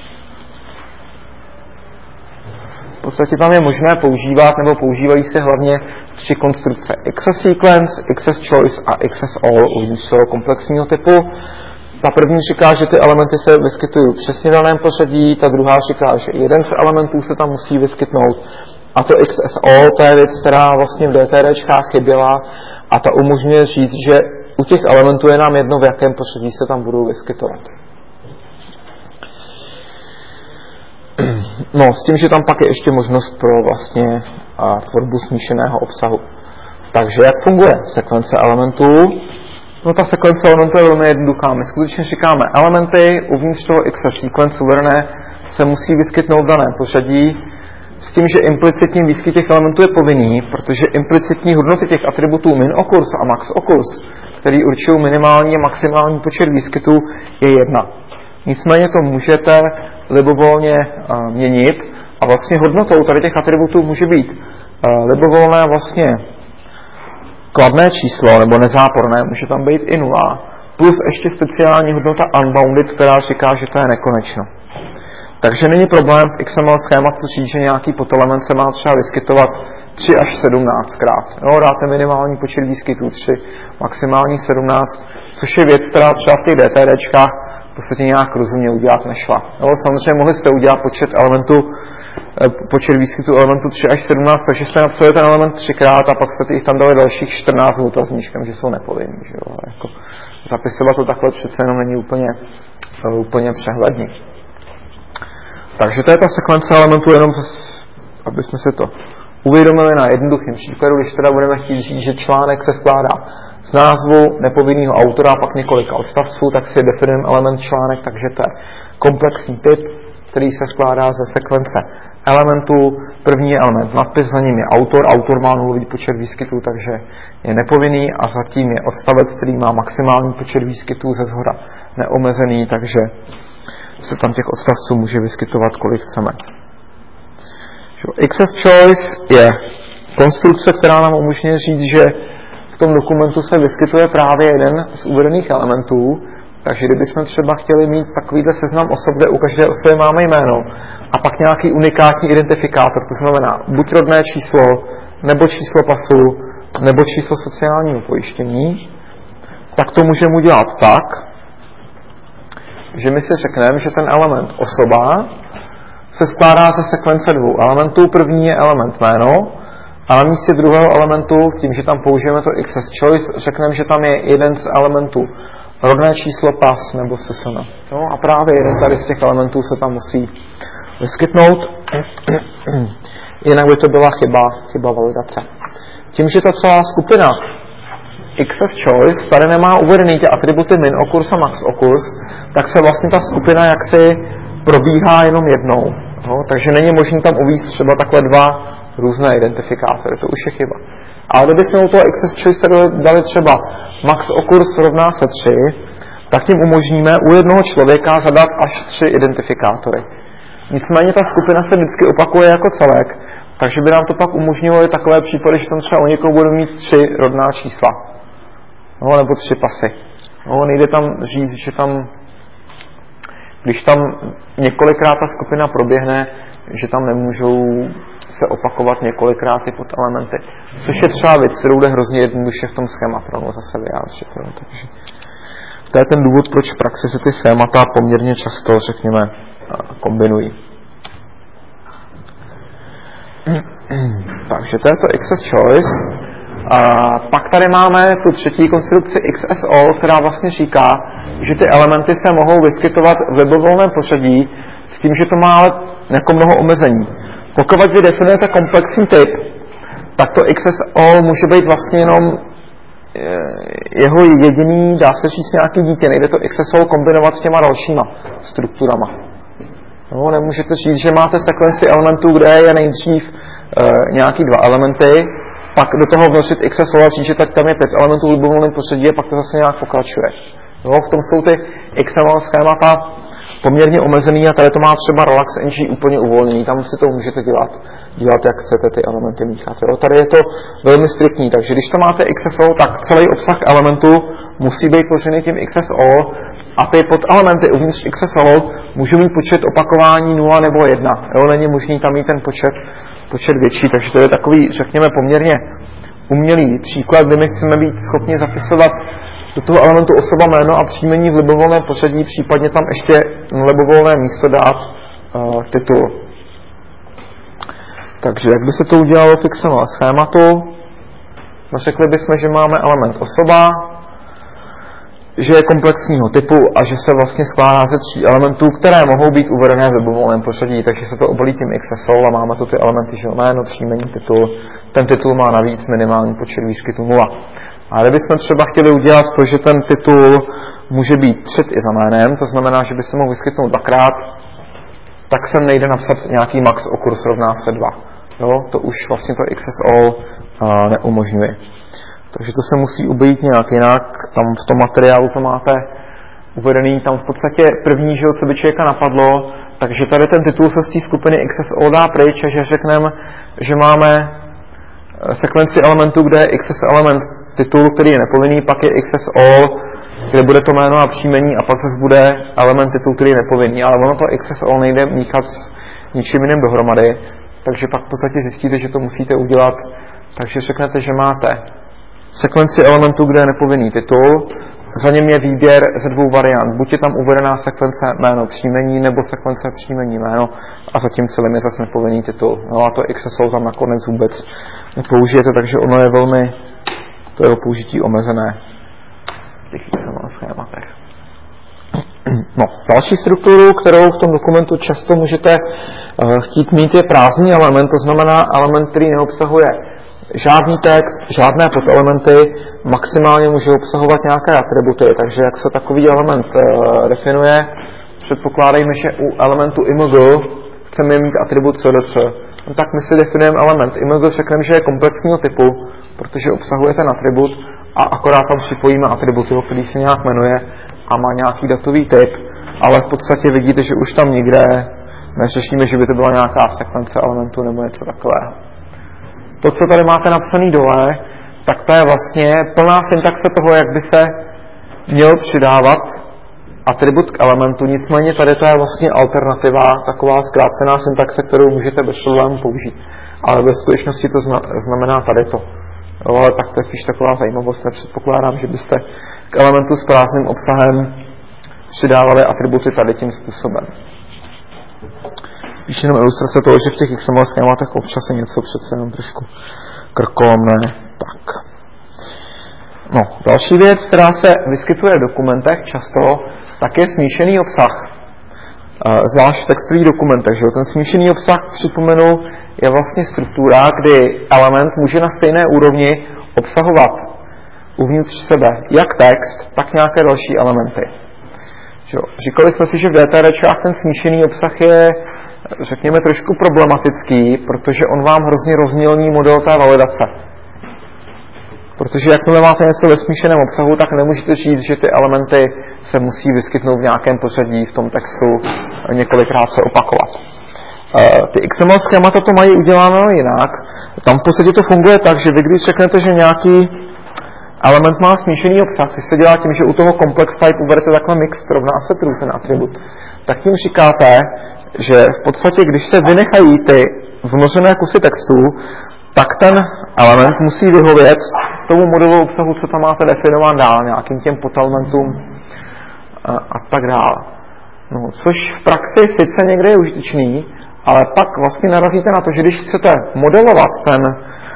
V podstatě tam je možné používat, nebo používají se hlavně tři konstrukce. Access sequence, access choice a access all uvnitř toho komplexního typu. Ta první říká, že ty elementy se vyskytují přesně v daném pořadí, ta druhá říká, že jeden z elementů se tam musí vyskytnout. A to X S O, to je věc, která vlastně v DTRčkách chyběla a ta umožňuje říct, že u těch elementů je nám jedno, v jakém pořadí se tam budou vyskytovat. No, s tím, že tam pak je ještě možnost pro vlastně a, tvorbu smíšeného obsahu. Takže jak funguje sekvence elementů? No ta sekvence elementů je velmi jednoduchá. My skutečně říkáme, elementy uvnitř toho access sequence suverené se musí vyskytnout v daném pořadí s tím, že implicitní výskyt těch elementů je povinný, protože implicitní hodnoty těch atributů min occurs a max occurs, který určují minimální a maximální počet výskytů, je jedna. Nicméně to můžete libovolně uh, měnit a vlastně hodnotou tady těch atributů může být uh, libovolné vlastně kladné číslo nebo nezáporné, může tam být i nula, plus ještě speciální hodnota unbounded, která říká, že to je nekonečno. Takže není problém v X M L schématu říct, že nějaký podelement se má třeba vyskytovat tři až sedmnáct krát. Jo, dáte minimální počet výskytů tři, maximální sedmnáct, což je věc, která třeba v těch DTRčkách v podstatě nějak rozumně udělat nešla. Jo, samozřejmě mohli jste udělat počet elementů, počet výskytů elementu tři až sedmnáct, takže jste napsali ten element třikrát a pak jste jich tam dali dalších čtrnáct s otazníčkem, že jsou nepovinný. Že jo? Jako zapisovat to takhle přece jenom není úplně, úplně přehledný. Takže to je ta sekvence elementů, jenom zas, aby jsme si to uvědomili na jednoduchém příkladu, když teda budeme chtít říct, že článek se skládá z názvu nepovinného autora a pak několika odstavců, tak si definujeme element článek, takže to je komplexní typ, který se skládá ze sekvence elementů. První je element nadpis, za ním je autor, autor má nulový počet výskytů, takže je nepovinný a zatím je odstavec, který má maximální počet výskytů ze shora neomezený, takže se tam těch odstavců může vyskytovat, kolik chceme. Access choice je konstrukce, která nám umožňuje říct, že v tom dokumentu se vyskytuje právě jeden z uvedených elementů, takže kdybychom třeba chtěli mít takovýhle seznam osob, kde u každé osoby máme jméno a pak nějaký unikátní identifikátor, to znamená buď rodné číslo, nebo číslo pasu, nebo číslo sociálního pojištění, tak to můžeme udělat tak, že my si řekneme, že ten element osoba se skládá ze sekvence dvou elementů. První je element jméno a na místě druhého elementu, tím, že tam použijeme to access choice, řekneme, že tam je jeden z elementů rodné číslo, pas nebo S S N. No, a právě jeden tady z těch elementů se tam musí vyskytnout. Jinak by to byla chyba, chyba validace. Tím, že ta celá skupina access choice tady nemá uvedený ty atributy min occurs a max occurs, tak se vlastně ta skupina jaksi probíhá jenom jednou. No, takže není možné tam uvést třeba takhle dva různé identifikátory, to už je chyba. Ale kdybychom u toho access choice dali třeba max occurs rovná se tři, tak tím umožníme u jednoho člověka zadat až tři identifikátory. Nicméně ta skupina se vždycky opakuje jako celek, takže by nám to pak umožnilo i takové případy, že tam třeba u někoho budeme mít tři rodná čísla. No, nebo tři pasy. No, nejde tam říct, že tam, když tam několikrát ta skupina proběhne, že tam nemůžou se opakovat několikrát ty podelementy. Což je třeba věc, kterou jde hrozně jednoduše v tom schématu zase vyjádřit. No, takže to je ten důvod, proč v praxi se ty schémata poměrně často, řekněme, kombinují. Takže to je to access choice. A pak tady máme tu třetí konstrukci X S all, která vlastně říká, že ty elementy se mohou vyskytovat v libovolném pořadí s tím, že to má ale jako mnoho omezení. Pokud vy definujete komplexní typ, tak to X S all může být vlastně jenom jeho jediný, dá se říct, nějaký dítě. Nejde to X S all kombinovat s těma dalšíma strukturama. No, nemůžete říct, že máte sekvenci elementů, kde je nejdřív e, nějaký dva elementy, pak do toho vnosit X S all a říct, že tak tam je pět elementů v libovolném pořadí a pak to zase nějak pokračuje. No, v tom jsou ty X M L schémata poměrně omezený a tady to má třeba Relax N G úplně uvolněný, tam si to můžete dělat, dělat jak chcete ty elementy míchat. Jo. Tady je to velmi striktní, takže když to máte X S all, tak celý obsah elementu musí být tvořený tím X S all a ty podelementy uvnitř X S all můžou mít počet opakování nula nebo jedna. Jo. Není možný tam mít ten počet, počet větší, takže to je takový, řekněme, poměrně umělý příklad, kde my chceme být schopni zapisovat do toho elementu osoba, jméno a příjmení v libovolném pořadí, případně tam ještě na libovolné místo dát uh, titul. Takže jak by se to udělalo v X M L schématu? No, řekli bychom, že máme element osoba, že je komplexního typu a že se vlastně skládá ze tří elementů, které mohou být uvedené v libovolném pořadí, takže se to obalí tím X S all a máme tu ty elementy, že jméno, příjmení, titul. Ten titul má navíc minimální počet výskytu nula. A kdybychom třeba chtěli udělat to, že ten titul může být před i za jménem, to znamená, že by se mohl vyskytnout dvakrát, tak se nejde napsat nějaký max okurs rovná se dva. Jo? To už vlastně to X S all uh, neumožňuje. Takže to se musí obejít nějak jinak. Tam v tom materiálu to máte uvedený. Tam v podstatě první, že co by člověka napadlo, takže tady ten titul se z té skupiny X S all dá pryč a že řekneme, že máme sekvenci elementů, kde je X S element titul, který je nepovinný, pak je X S all, kde bude to jméno a příjmení a pak zase bude element titul, který je nepovinný. Ale ono to X S all nejde míchat s ničím jiným dohromady, takže pak v podstatě zjistíte, že to musíte udělat. Takže řeknete, že máte sekvenci elementů, kde je nepovinný titul, za něm je výběr ze dvou variant. Buď je tam uvedená sekvence jméno příjmení, nebo sekvence příjmení jméno a zatím celým je zase nepovinný titul. No a to X S all tam nakonec vůbec nepoužijete, takže ono je velmi to jeho použití omezené v těch X M L schématech. No, další strukturu, kterou v tom dokumentu často můžete uh, chtít mít, je prázdný element, to znamená element, který neobsahuje žádný text, žádné podelementy, maximálně může obsahovat nějaké atributy, takže jak se takový element uh, definuje, předpokládejme, že u elementu img chceme mít atribut C D C. No, tak my si definujeme element img, řekneme, že je komplexního typu, protože obsahuje ten atribut a akorát tam připojíme atribut, který se nějak jmenuje a má nějaký datový typ, ale v podstatě vidíte, že už tam nikde neřešíme, že by to byla nějaká sekvence elementů nebo něco takového. To, co tady máte napsaný dole, tak to je vlastně plná syntaxe toho, jak by se měl přidávat atribut k elementu, nicméně tady to je vlastně alternativa, taková zkrácená syntaxe, kterou můžete bez problémů použít. Ale ve skutečnosti to znamená tady to. Jo, ale tak to je spíš taková zajímavost. Nepředpokládám, že byste k elementu s prázdným obsahem přidávali atributy tady tím způsobem. Spíš jenom ilustrace toho, že v těch X M L schématech občas je něco přece jenom trošku krkolomné. Tak. No, další věc, která se vyskytuje v dokumentech často, tak je smíšený obsah. Zvlášť v textových dokumentech. Že? Ten smíšený obsah, připomenu, je vlastně struktura, kdy element může na stejné úrovni obsahovat uvnitř sebe jak text, tak nějaké další elementy. Že? Říkali jsme si, že v DTRčách ten smíšený obsah je, řekněme, trošku problematický, protože on vám hrozně rozmělní model té validace. Protože jakmile máte něco ve smíšeném obsahu, tak nemůžete říct, že ty elementy se musí vyskytnout v nějakém pořadí v tom textu, několikrát se opakovat. Ty X M L schémata to mají uděláno jinak. Tam v podstatě to funguje tak, že vy když řeknete, že nějaký element má smíšený obsah, když se dělá tím, že u toho complex type uvedete takhle mixed, rovná se true ten atribut, tak tím říkáte, že v podstatě, když se vynechají ty vnořené kusy textu, tak ten element musí vyhovět tomu modelu obsahu, co tam máte definován dál, nějakým těm podelementům a, a tak dále. No, což v praxi sice někde je užitečný, ale pak vlastně narazíte na to, že když chcete modelovat ten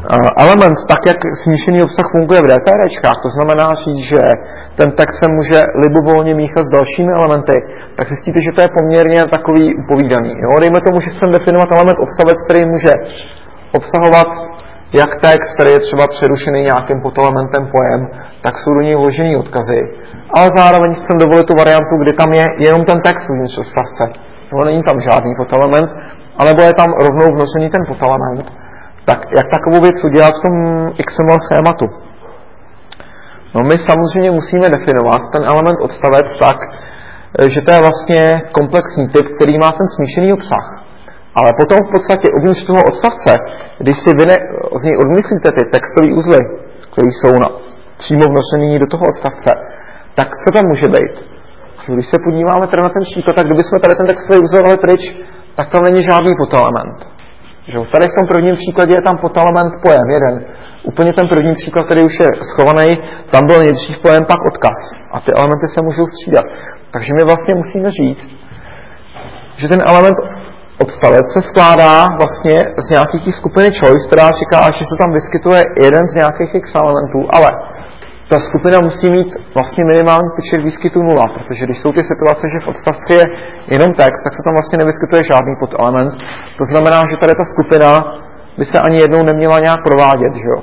element, tak jak smíšený obsah funguje v DTRčkách, to znamená říct, že ten text se může libovolně míchat s dalšími elementy, tak zjistíte, že to je poměrně takový upovídaný. Jo? Dejme tomu, že chceme definovat element odstavec, který může obsahovat jak text, který je třeba přerušený nějakým podelementem pojem, tak jsou do něj vložený odkazy. Ale zároveň chcem dovolit tu variantu, kdy tam je jenom ten text uvnitř odstavce. No, není tam žádný podelement, alebo je tam rovnou vnosený ten podelement. Tak jak takovou věc udělat v tom X M L schématu? No my samozřejmě musíme definovat ten element odstavec tak, že to je vlastně komplexní typ, který má ten smíšený obsah. Ale potom v podstatě uvnitř toho odstavce, když si vy ne, z něj odmyslíte ty textové uzly, které jsou na, přímo vnosený do toho odstavce, tak co tam může být? Když se podíváme tady na ten příklad, tak kdybychom tady ten textový uzel dali pryč, tak tam není žádný podelement. Tady v tom prvním příkladě je tam podelement pojem jeden. Úplně ten první příklad, který už je schovaný, tam byl nejdřív pojem, pak odkaz. A ty elementy se můžou střídat. Takže my vlastně musíme říct, že ten element odstavec se skládá vlastně z nějakých těch skupiny choice, která říká, že se tam vyskytuje jeden z nějakých x elementů, ale ta skupina musí mít vlastně minimální počet výskytů nula, protože když jsou ty situace, že v odstavci je jenom text, tak se tam vlastně nevyskytuje žádný podelement. To znamená, že tady ta skupina by se ani jednou neměla nějak provádět, že jo?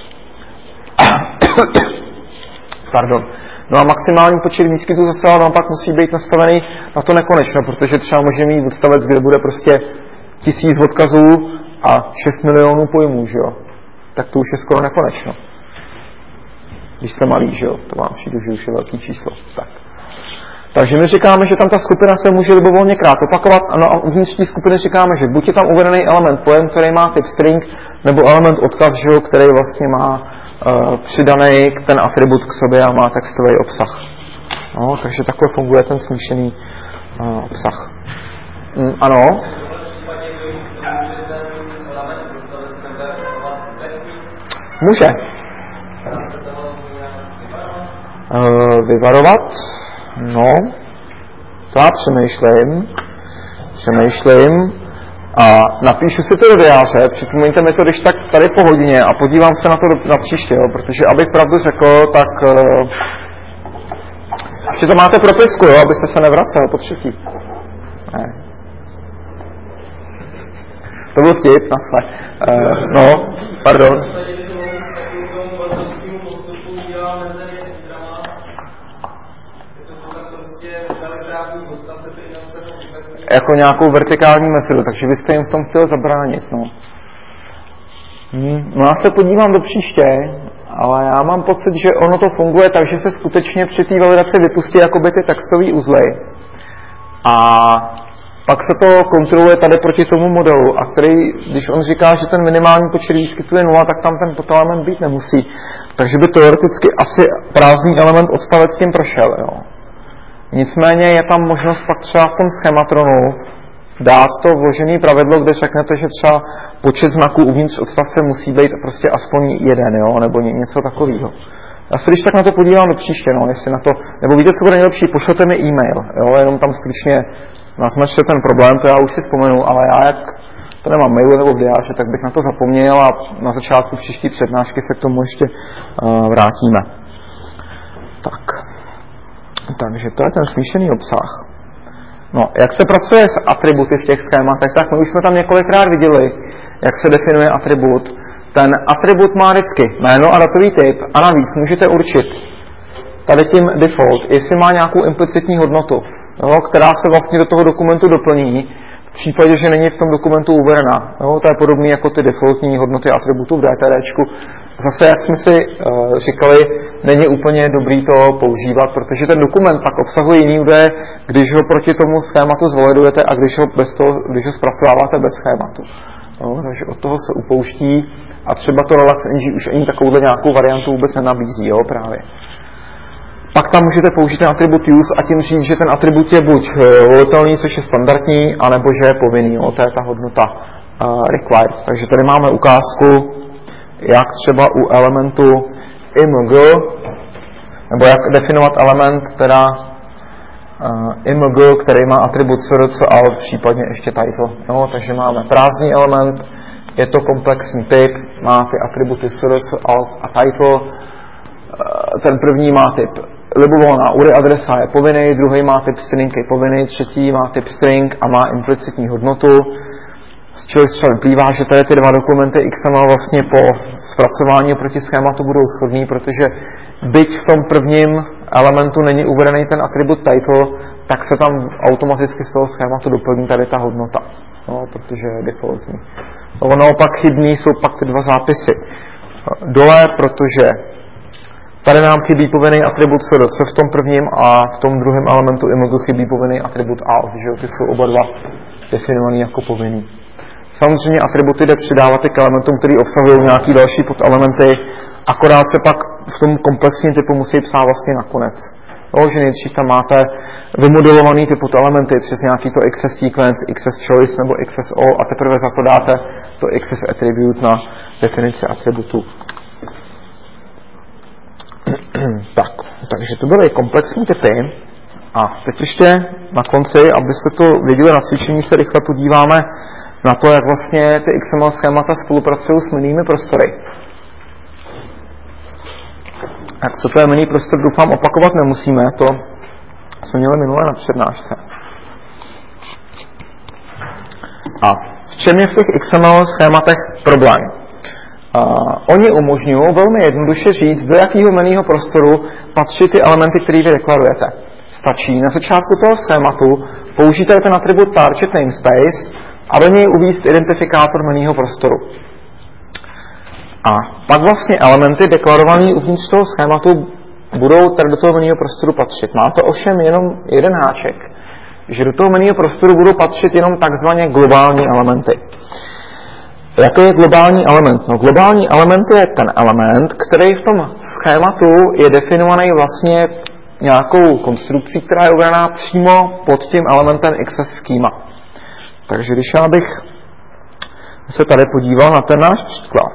Pardon. No a maximální počet výskytů zase ale naopak musí být nastavený na to nekonečno, protože třeba může mít odstavec, kde bude prostě tisíc odkazů a šest milionů pojmů, že jo? Tak to už je skoro nekonečno. Když jste malý, že jo? To vám přijde, že už je velký číslo. Tak. Takže my říkáme, že tam ta skupina se může libovolně krát opakovat, no a uvnitř té skupiny říkáme, že buď je tam uvedený element pojem, který má typ string, nebo element odkaz, že jo, který vlastně má uh, přidaný ten atribut k sobě a má textový obsah. No, takže takhle funguje ten smíšený uh, obsah. Mm, ano. Může. Uh, vyvarovat? No, to já přemýšlím, přemýšlím a napíšu si to do diáře, připomeňte mi to, když tak tady po hodině a podívám se na to na příště, jo, protože abych pravdu řekl, tak uh, ještě to máte propisku, jo, abyste se nevracel po třetí. Ne. To byl vtip, nasle. Uh, no, pardon. Jako nějakou vertikální meseru, takže vy jste jim v tom chtěl zabránit, no. Hmm, no já se podívám do příště, ale já mám pocit, že ono to funguje tak, že se skutečně při té validaci vypustí jakoby ty textové uzly. A pak se to kontroluje tady proti tomu modelu, a který, když on říká, že ten minimální počet výskytů je nula, tak tam ten podelement být nemusí. Takže by teoreticky asi prázdný element odstavec tím prošel, jo. Nicméně je tam možnost pak třeba v tom schematronu dát to vložené pravidlo, kde řeknete, že třeba počet znaků uvnitř odstavce musí být prostě aspoň jeden, jo, nebo něco takového. Já se když tak na to podívám do příště, no, jestli na to, nebo víte, co bude nejlepší, pošlete mi e-mail, jo, jenom tam stručně naznačte ten problém, to já už si vzpomenu, ale já jak to nemám mailu nebo v diáři, tak bych na to zapomněl a na začátku příští přednášky se k tomu ještě uh, vrátíme. Tak. Takže to je ten smíšený obsah. No, jak se pracuje s atributy v těch schématech, tak my už jsme tam několikrát viděli, jak se definuje atribut. Ten atribut má vždycky jméno a datový typ a navíc můžete určit tady tím default, jestli má nějakou implicitní hodnotu, jo, která se vlastně do toho dokumentu doplní, v případě, že není v tom dokumentu uvedena. Jo, to je podobné jako ty defaultní hodnoty atributů v DTDčku. Zase, jak jsme si uh, říkali, není úplně dobrý to používat, protože ten dokument pak obsahuje jiný údaje, když ho proti tomu schématu zvalidujete a když ho, bez toho, když ho zpracováváte bez schématu. Jo, takže od toho se upouští a třeba to Relax N G už ani takovouhle nějakou variantu vůbec nenabízí, jo, právě. Pak tam můžete použít ten atribut use a tím říct, že ten atribut je buď volitelný, což je standardní, anebo že je povinný, jo, to je ta hodnota uh, required. Takže tady máme ukázku, jak třeba u elementu img, nebo jak definovat element, teda uh, img, který má atribut src, ale případně ještě title. Jo, takže máme prázdný element, je to komplexní typ, má ty atributy source, alt a title. Ten první má typ libovolná U R I adresa, je povinný, druhý má typ string, je povinný, třetí má typ string a má implicitní hodnotu. Z čeho třeba vyplývá, že tady ty dva dokumenty X M L vlastně po zpracování proti schématu budou shodný, protože byť v tom prvním elementu není uvedený ten atribut title, tak se tam automaticky z toho schématu doplní tady ta hodnota, no, protože je defaultní. No, naopak chybný jsou pak ty dva zápisy dole, protože tady nám chybí povinný atribut source v tom prvním a v tom druhém elementu imagu chybí povinný atribut alt, že ty jsou oba dva definovaný jako povinný. Samozřejmě atributy jde přidávat k elementům, který obsahují nějaký další podelementy, akorát se pak v tom komplexním typu musí psát vlastně nakonec. No, že nejdřív tam máte vymodelovaný ty podelementy přes nějaký to access sequence, access choice nebo access all a teprve za to dáte to access attribute na definici atributů. Tak, takže to byly komplexní typy. A teď ještě na konci, abyste to věděli na cvičení, se rychle podíváme na to, jak vlastně ty X M L schémata spolupracují s menými prostory. Tak co to je mený prostor, doufám, opakovat nemusíme, to jsme měli minule na přednášce. A v čem je v těch X M L schématech problém? Uh, oni umožňují velmi jednoduše říct, do jakého menýho prostoru patří ty elementy, které vy deklarujete. Stačí na začátku toho schématu použít ten atribut target namespace a do něj uvést identifikátor menýho prostoru. A pak vlastně elementy deklarované uvnitř toho schématu budou tady do toho menýho prostoru patřit. Má to ovšem jenom jeden háček, že do toho menýho prostoru budou patřit jenom takzvaně globální elementy. Jaký je globální element? No, globální element je ten element, který v tom schématu je definovaný vlastně nějakou konstrukcí, která je uvedená přímo pod tím elementem access schema. Takže když já bych se tady podíval na ten náš příklad.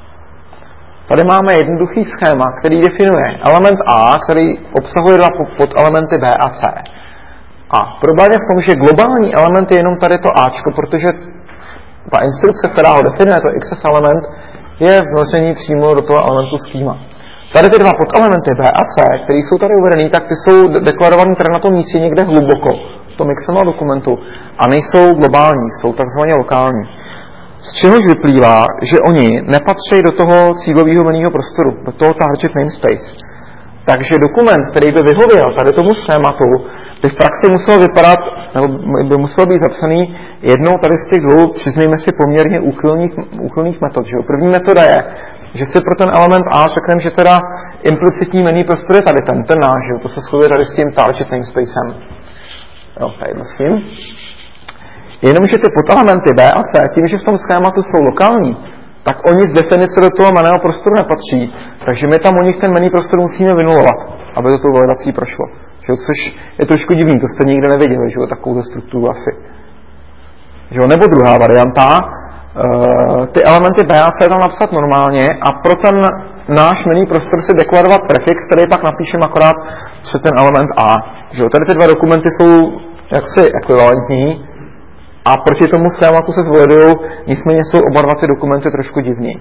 Tady máme jednoduchý schéma, který definuje element A, který obsahuje dva podelementy B a C. A problém je v tom, že globální element je jenom tady to Ačko, protože ta instrukce, která ho definuje, to access element, je vnoření přímo do toho elementu schema. Tady ty dva podelementy B a C, které jsou tady uvedený, tak ty jsou deklarované tady na tom místě někde hluboko v tom X M L dokumentu a nejsou globální, jsou takzvaně lokální. Z čehož vyplývá, že oni nepatří do toho cílového menýho prostoru, do toho target namespace. Takže dokument, který by vyhověl tady tomu schématu, by v praxi musel vypadat, nebo by musel být zapsaný jednou tady z těch dvou, přiznejme si, poměrně úchylných, úchylných metod. Že? První metoda je, že si pro ten element A řekneme, že teda implicitní mený prostor je tady ten, ten náš, že? To se shoduje tady s tím target namespacem. Jo, tady s tím. Jenomže ty podelementy B a C, tím, že v tom schématu jsou lokální, tak oni z definice do toho menného prostoru nepatří. Takže my tam u nich ten menný prostor musíme vynulovat, aby to tou validací prošlo. Že? Což je trošku divný, to jste nikde neviděli, že? Takovou strukturu asi. Že? Nebo druhá varianta, uh, ty elementy B a C tam napsat normálně a pro ten náš menný prostor si deklarovat prefix, který pak napíšeme akorát před ten element A. Že? Tady ty dva dokumenty jsou jaksi ekvivalentní, a proti tomu schématu se zvalidují, nicméně jsou oba dva ty dokumenty trošku divný.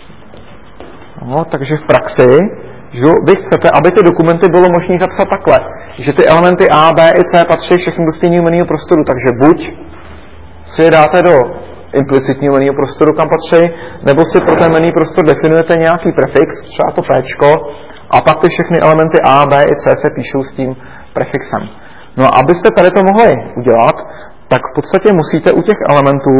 No, takže v praxi, že vy chcete, aby ty dokumenty bylo možné zapsat takhle, že ty elementy A, B i C patří všechny do stejného menýho prostoru, takže buď si je dáte do implicitního menýho prostoru, kam patří, nebo si pro ten mený prostor definujete nějaký prefix, třeba to Pčko, a pak ty všechny elementy A, B i C se píšou s tím prefixem. No a abyste tady to mohli udělat, tak v podstatě musíte u těch elementů,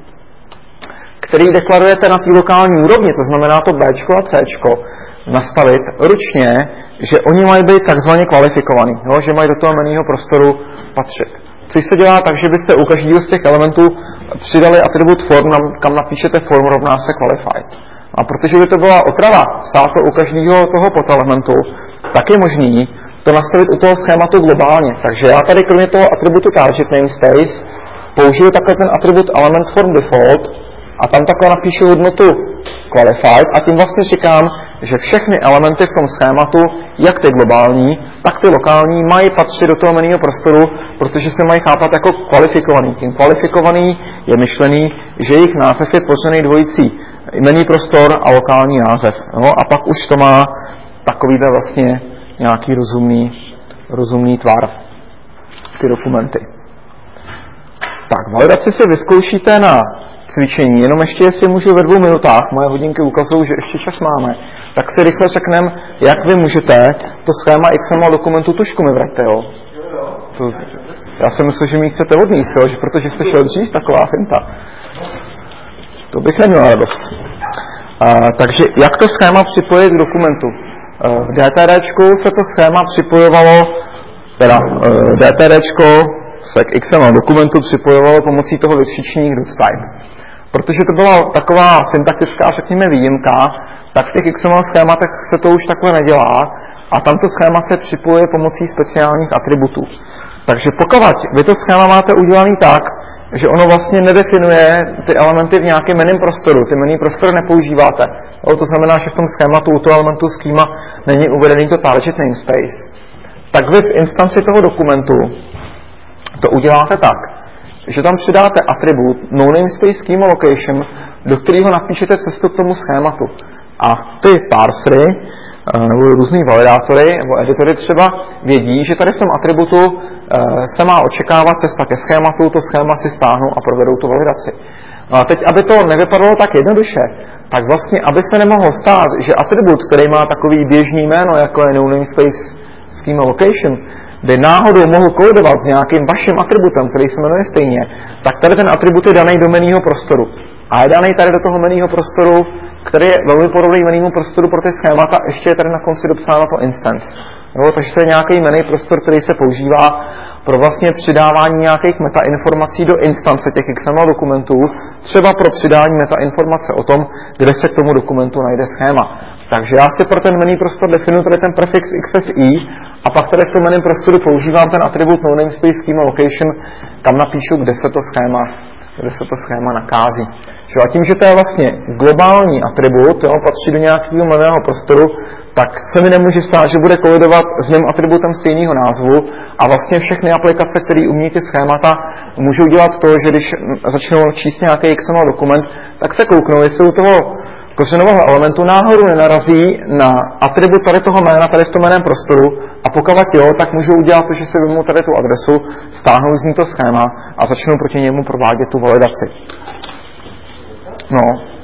který deklarujete na té lokální úrovni, to znamená to Bčko a Cčko, nastavit ručně, že oni mají být takzvaně kvalifikovaný, jo? Že mají do toho menýho prostoru patřit. Což se dělá tak, že byste u každého z těch elementů přidali atribut form, kam napíšete form rovná se qualified. A protože by to byla otrava, psát to u každého toho podelementu, tak je možný to nastavit u toho schématu globálně. Takže já tady kromě toho atributu target namespace použiju takhle ten atribut element form default a tam takhle napíšu hodnotu qualified a tím vlastně říkám, že všechny elementy v tom schématu, jak ty globální, tak ty lokální, mají patřit do toho menýho prostoru, protože se mají chápat jako kvalifikovaný. Tím kvalifikovaný je myšlený, že jejich název je tvořený dvojicí jmenný prostor a lokální název. Jo? A pak už to má takovýhle vlastně nějaký rozumný, rozumný tvar, ty dokumenty. Tak, validaci si vyzkoušíte na cvičení, jenom ještě, jestli můžu ve dvou minutách, moje hodinky ukazují, že ještě čas máme, tak si rychle řekneme, jak vy můžete to schéma X M L dokumentu tušku mi vraťte, jo? To, já jsem myslel, že mi chcete odníst, jo? Že protože jste šel dřív, taková finta. To bych neměl radost. Uh, takže jak to schéma připojit k dokumentu? Uh, v DTDčku se to schéma připojovalo, teda uh, DTDčko se k X M L dokumentu připojovalo pomocí toho vykřičník dotype. Protože to byla taková syntaktická, řekněme, výjimka, tak v těch X M L schématech se to už takhle nedělá a tamto schéma se připojuje pomocí speciálních atributů. Takže pokud vy to schéma máte udělaný tak, že ono vlastně nedefinuje ty elementy v nějakém meném prostoru, ty menný prostory nepoužíváte. Jo, to znamená, že v tom schématu u toho elementu schema není uvedený to target namespace. Tak vy v instanci toho dokumentu to uděláte tak, že tam přidáte atribut noNamespace schema location, do kterého napíšete cestu k tomu schématu. A ty parsery, nebo různý validátory, nebo editory třeba vědí, že tady v tom atributu se má očekávat cesta ke schématu, to schéma si stáhnou a provedou tu validaci. No a teď, aby to nevypadalo tak jednoduše, tak vlastně, aby se nemohlo stát, že atribut, který má takový běžný jméno, jako je noNamespace schema location, by náhodou mohl kolidovat s nějakým vaším atributem, který se jmenuje stejně, tak tady ten atribut je daný do menního prostoru. A je daný tady do toho menního prostoru, který je velmi podobný mennímu prostoru pro ty schémata, ještě je tady na konci dopsáno to instance. Jo, takže to je nějaký menný prostor, který se používá pro vlastně přidávání nějakých metainformací do instance těch X M L dokumentů, třeba pro přidání metainformace o tom, kde se k tomu dokumentu najde schéma. Takže já si pro ten menný prostor definuji tady ten prefix X S I a pak tady v tom menném prostoru používám ten atribut noNamespace schema location, kam napíšu, kde se to schéma kde se to schéma nakází. A tím, že to je vlastně globální atribut, jo, patří do nějakého menného prostoru, tak se mi nemůže stát, že bude kolidovat s mým atributem stejného názvu a vlastně všechny aplikace, které umí ty schémata, můžou dělat to, že když začnou číst nějaký X M L dokument, tak se kouknou, jestli u toho kořenového elementu náhodou nenarazí na atribut tady toho jména, tady v tom jméném prostoru a pokud jo, tak můžou udělat to, že si vezmou tady tu adresu, stáhnou z ní to schéma a začnou proti němu provádět tu validaci. No.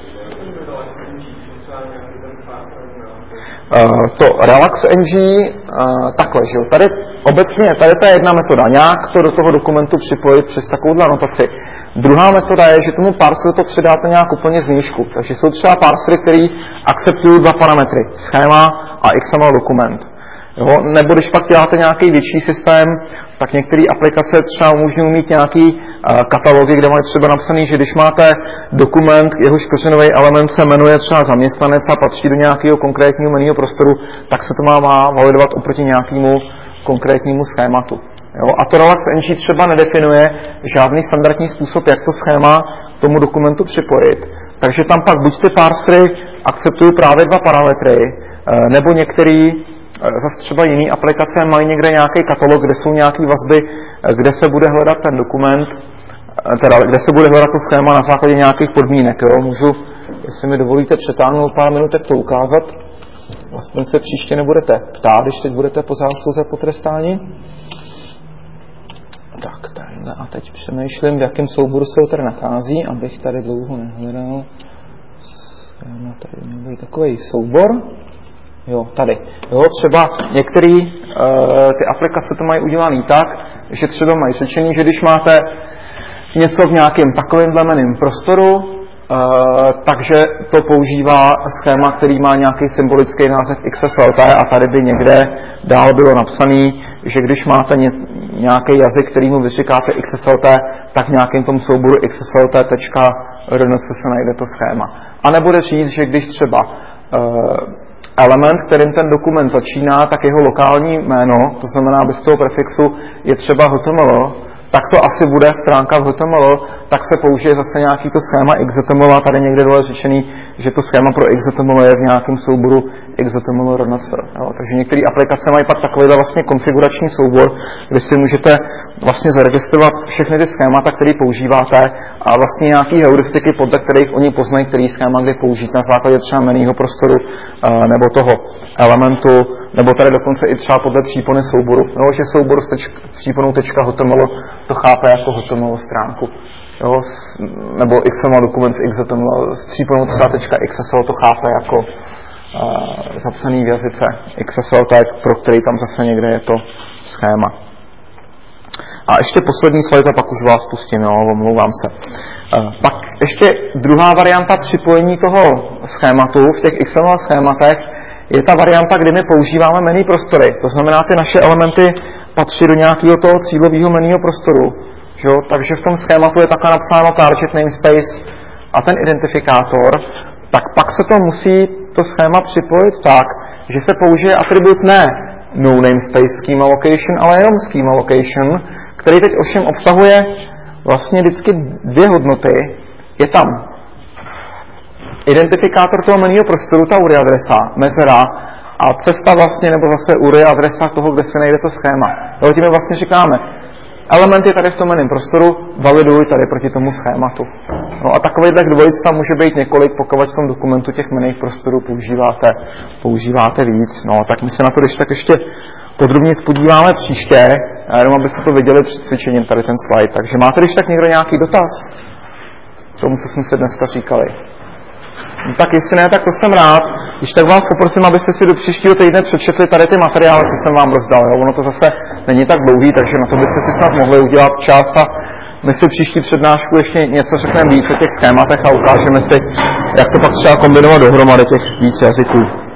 Uh, to RelaxNG, uh, takhle, že jo, tady obecně, tady ta jedna metoda, nějak to do toho dokumentu připojit přes takovouhle anotaci. Druhá metoda je, že tomu parseru to předáte nějak úplně znížku, takže jsou třeba parsery, který akceptují dva parametry, schéma a X M L dokument. Jo? Nebo když pak děláte nějaký větší systém, tak některé aplikace třeba umožňují mít nějaký uh, katalogy, kde mají třeba napsaný, že když máte dokument, jehož kořenový element se jmenuje třeba zaměstnanec a patří do nějakého konkrétního menního prostoru, tak se to má, má validovat oproti nějakému konkrétnímu schématu. Jo? A to RelaxNG třeba nedefinuje žádný standardní způsob, jak to schéma k tomu dokumentu připojit. Takže tam pak buď ty parsery akceptují právě dva parametry, uh, nebo některý zase třeba jiný aplikace mají někde nějaký katalog, kde jsou nějaké vazby, kde se bude hledat ten dokument, teda kde se bude hledat to schéma na základě nějakých podmínek. Jo? Můžu, jestli mi dovolíte, přetáhnout pár minutek to ukázat. Aspoň se příště nebudete ptát, když teď budete po zásluze potrestáni. Tak, tenhle. A teď přemýšlím, v jakém souboru se ho tady nachází, abych tady dlouho nehledal. Schéma tady měl být takový soubor. Jo, tady. Jo, třeba některé uh, ty aplikace to mají udělané tak, že třeba mají řečení, že když máte něco v nějakém takovémhle meném prostoru, uh, takže to používá schéma, který má nějaký symbolický název X S L T a tady by někde dál bylo napsaný, že když máte ně, nějaký jazyk, kterýmu vy říkáte X S L T, tak v nějakém tom souboru X S L T tečka R N C se najde to schéma. A nebude říct, že když třeba uh, element, kterým ten dokument začíná, tak jeho lokální jméno, to znamená bez toho prefixu, je třeba H T M L, tak to asi bude stránka v H T M L, tak se použije zase nějaký to schéma X H T M L a tady někde dole řečený, že to schéma pro X H T M L je v nějakém souboru X H T M L R N C. Jo. Takže některé aplikace mají pak takovýhle vlastně konfigurační soubor, kde si můžete vlastně zaregistrovat všechny ty schémata, které používáte a vlastně nějaký heuristiky, podle kterých oni poznají, který schéma kdy použít na základě třeba menýho prostoru nebo toho elementu, nebo tady dokonce i třeba podle přípony souboru. Jo, že soubor s teč- příponou .html to chápe jako H T M L stránku. Jo, nebo X M L dokument v X H T M L s příponou třeba .xsl to chápe jako uh, zapsaný v jazyce X S L tag, pro který tam zase někde je to schéma. A ještě poslední slide a pak už vás pustím, jo, omlouvám se. Uh, pak ještě druhá varianta připojení toho schématu v těch X M L schématech je ta varianta, kdy my používáme menu prostory. To znamená, ty naše elementy patří do nějakého toho cílového menu prostoru. Že? Takže v tom schématu je takhle napsáno target namespace a ten identifikátor, tak pak se to musí to schéma připojit tak, že se použije atribut ne no namespace schema location, ale jenom schema location, který teď ovšem obsahuje vlastně vždycky dvě hodnoty. Je tam identifikátor toho menu prostoru, ta U R I adresa, mezera a cesta vlastně, nebo zase U R I adresa toho, kde se najde to schéma. Jo, tím vlastně říkáme, elementy tady v tom menu prostoru validují tady proti tomu schématu. No a takovýhle dvojic tam může být několik, pokud v tom dokumentu těch menu prostorů používáte, používáte víc. No tak my se na to když tak ještě podrobně podíváme příště, jenom abyste to viděli před cvičením tady ten slide. Takže máte když tak někdo nějaký dotaz k tomu, co jsme se dneska říkali? No, tak jestli ne, tak to jsem rád. Když tak vás poprosím, abyste si do příštího týdne přečetli tady ty materiály, co jsem vám rozdal. Jo? Ono to zase není tak dlouhý, takže na to byste si snad mohli udělat čas a my si příští přednášku ještě něco řekneme víc o těch schématech a ukážeme si, jak to pak třeba kombinovat dohromady těch víc jazyků.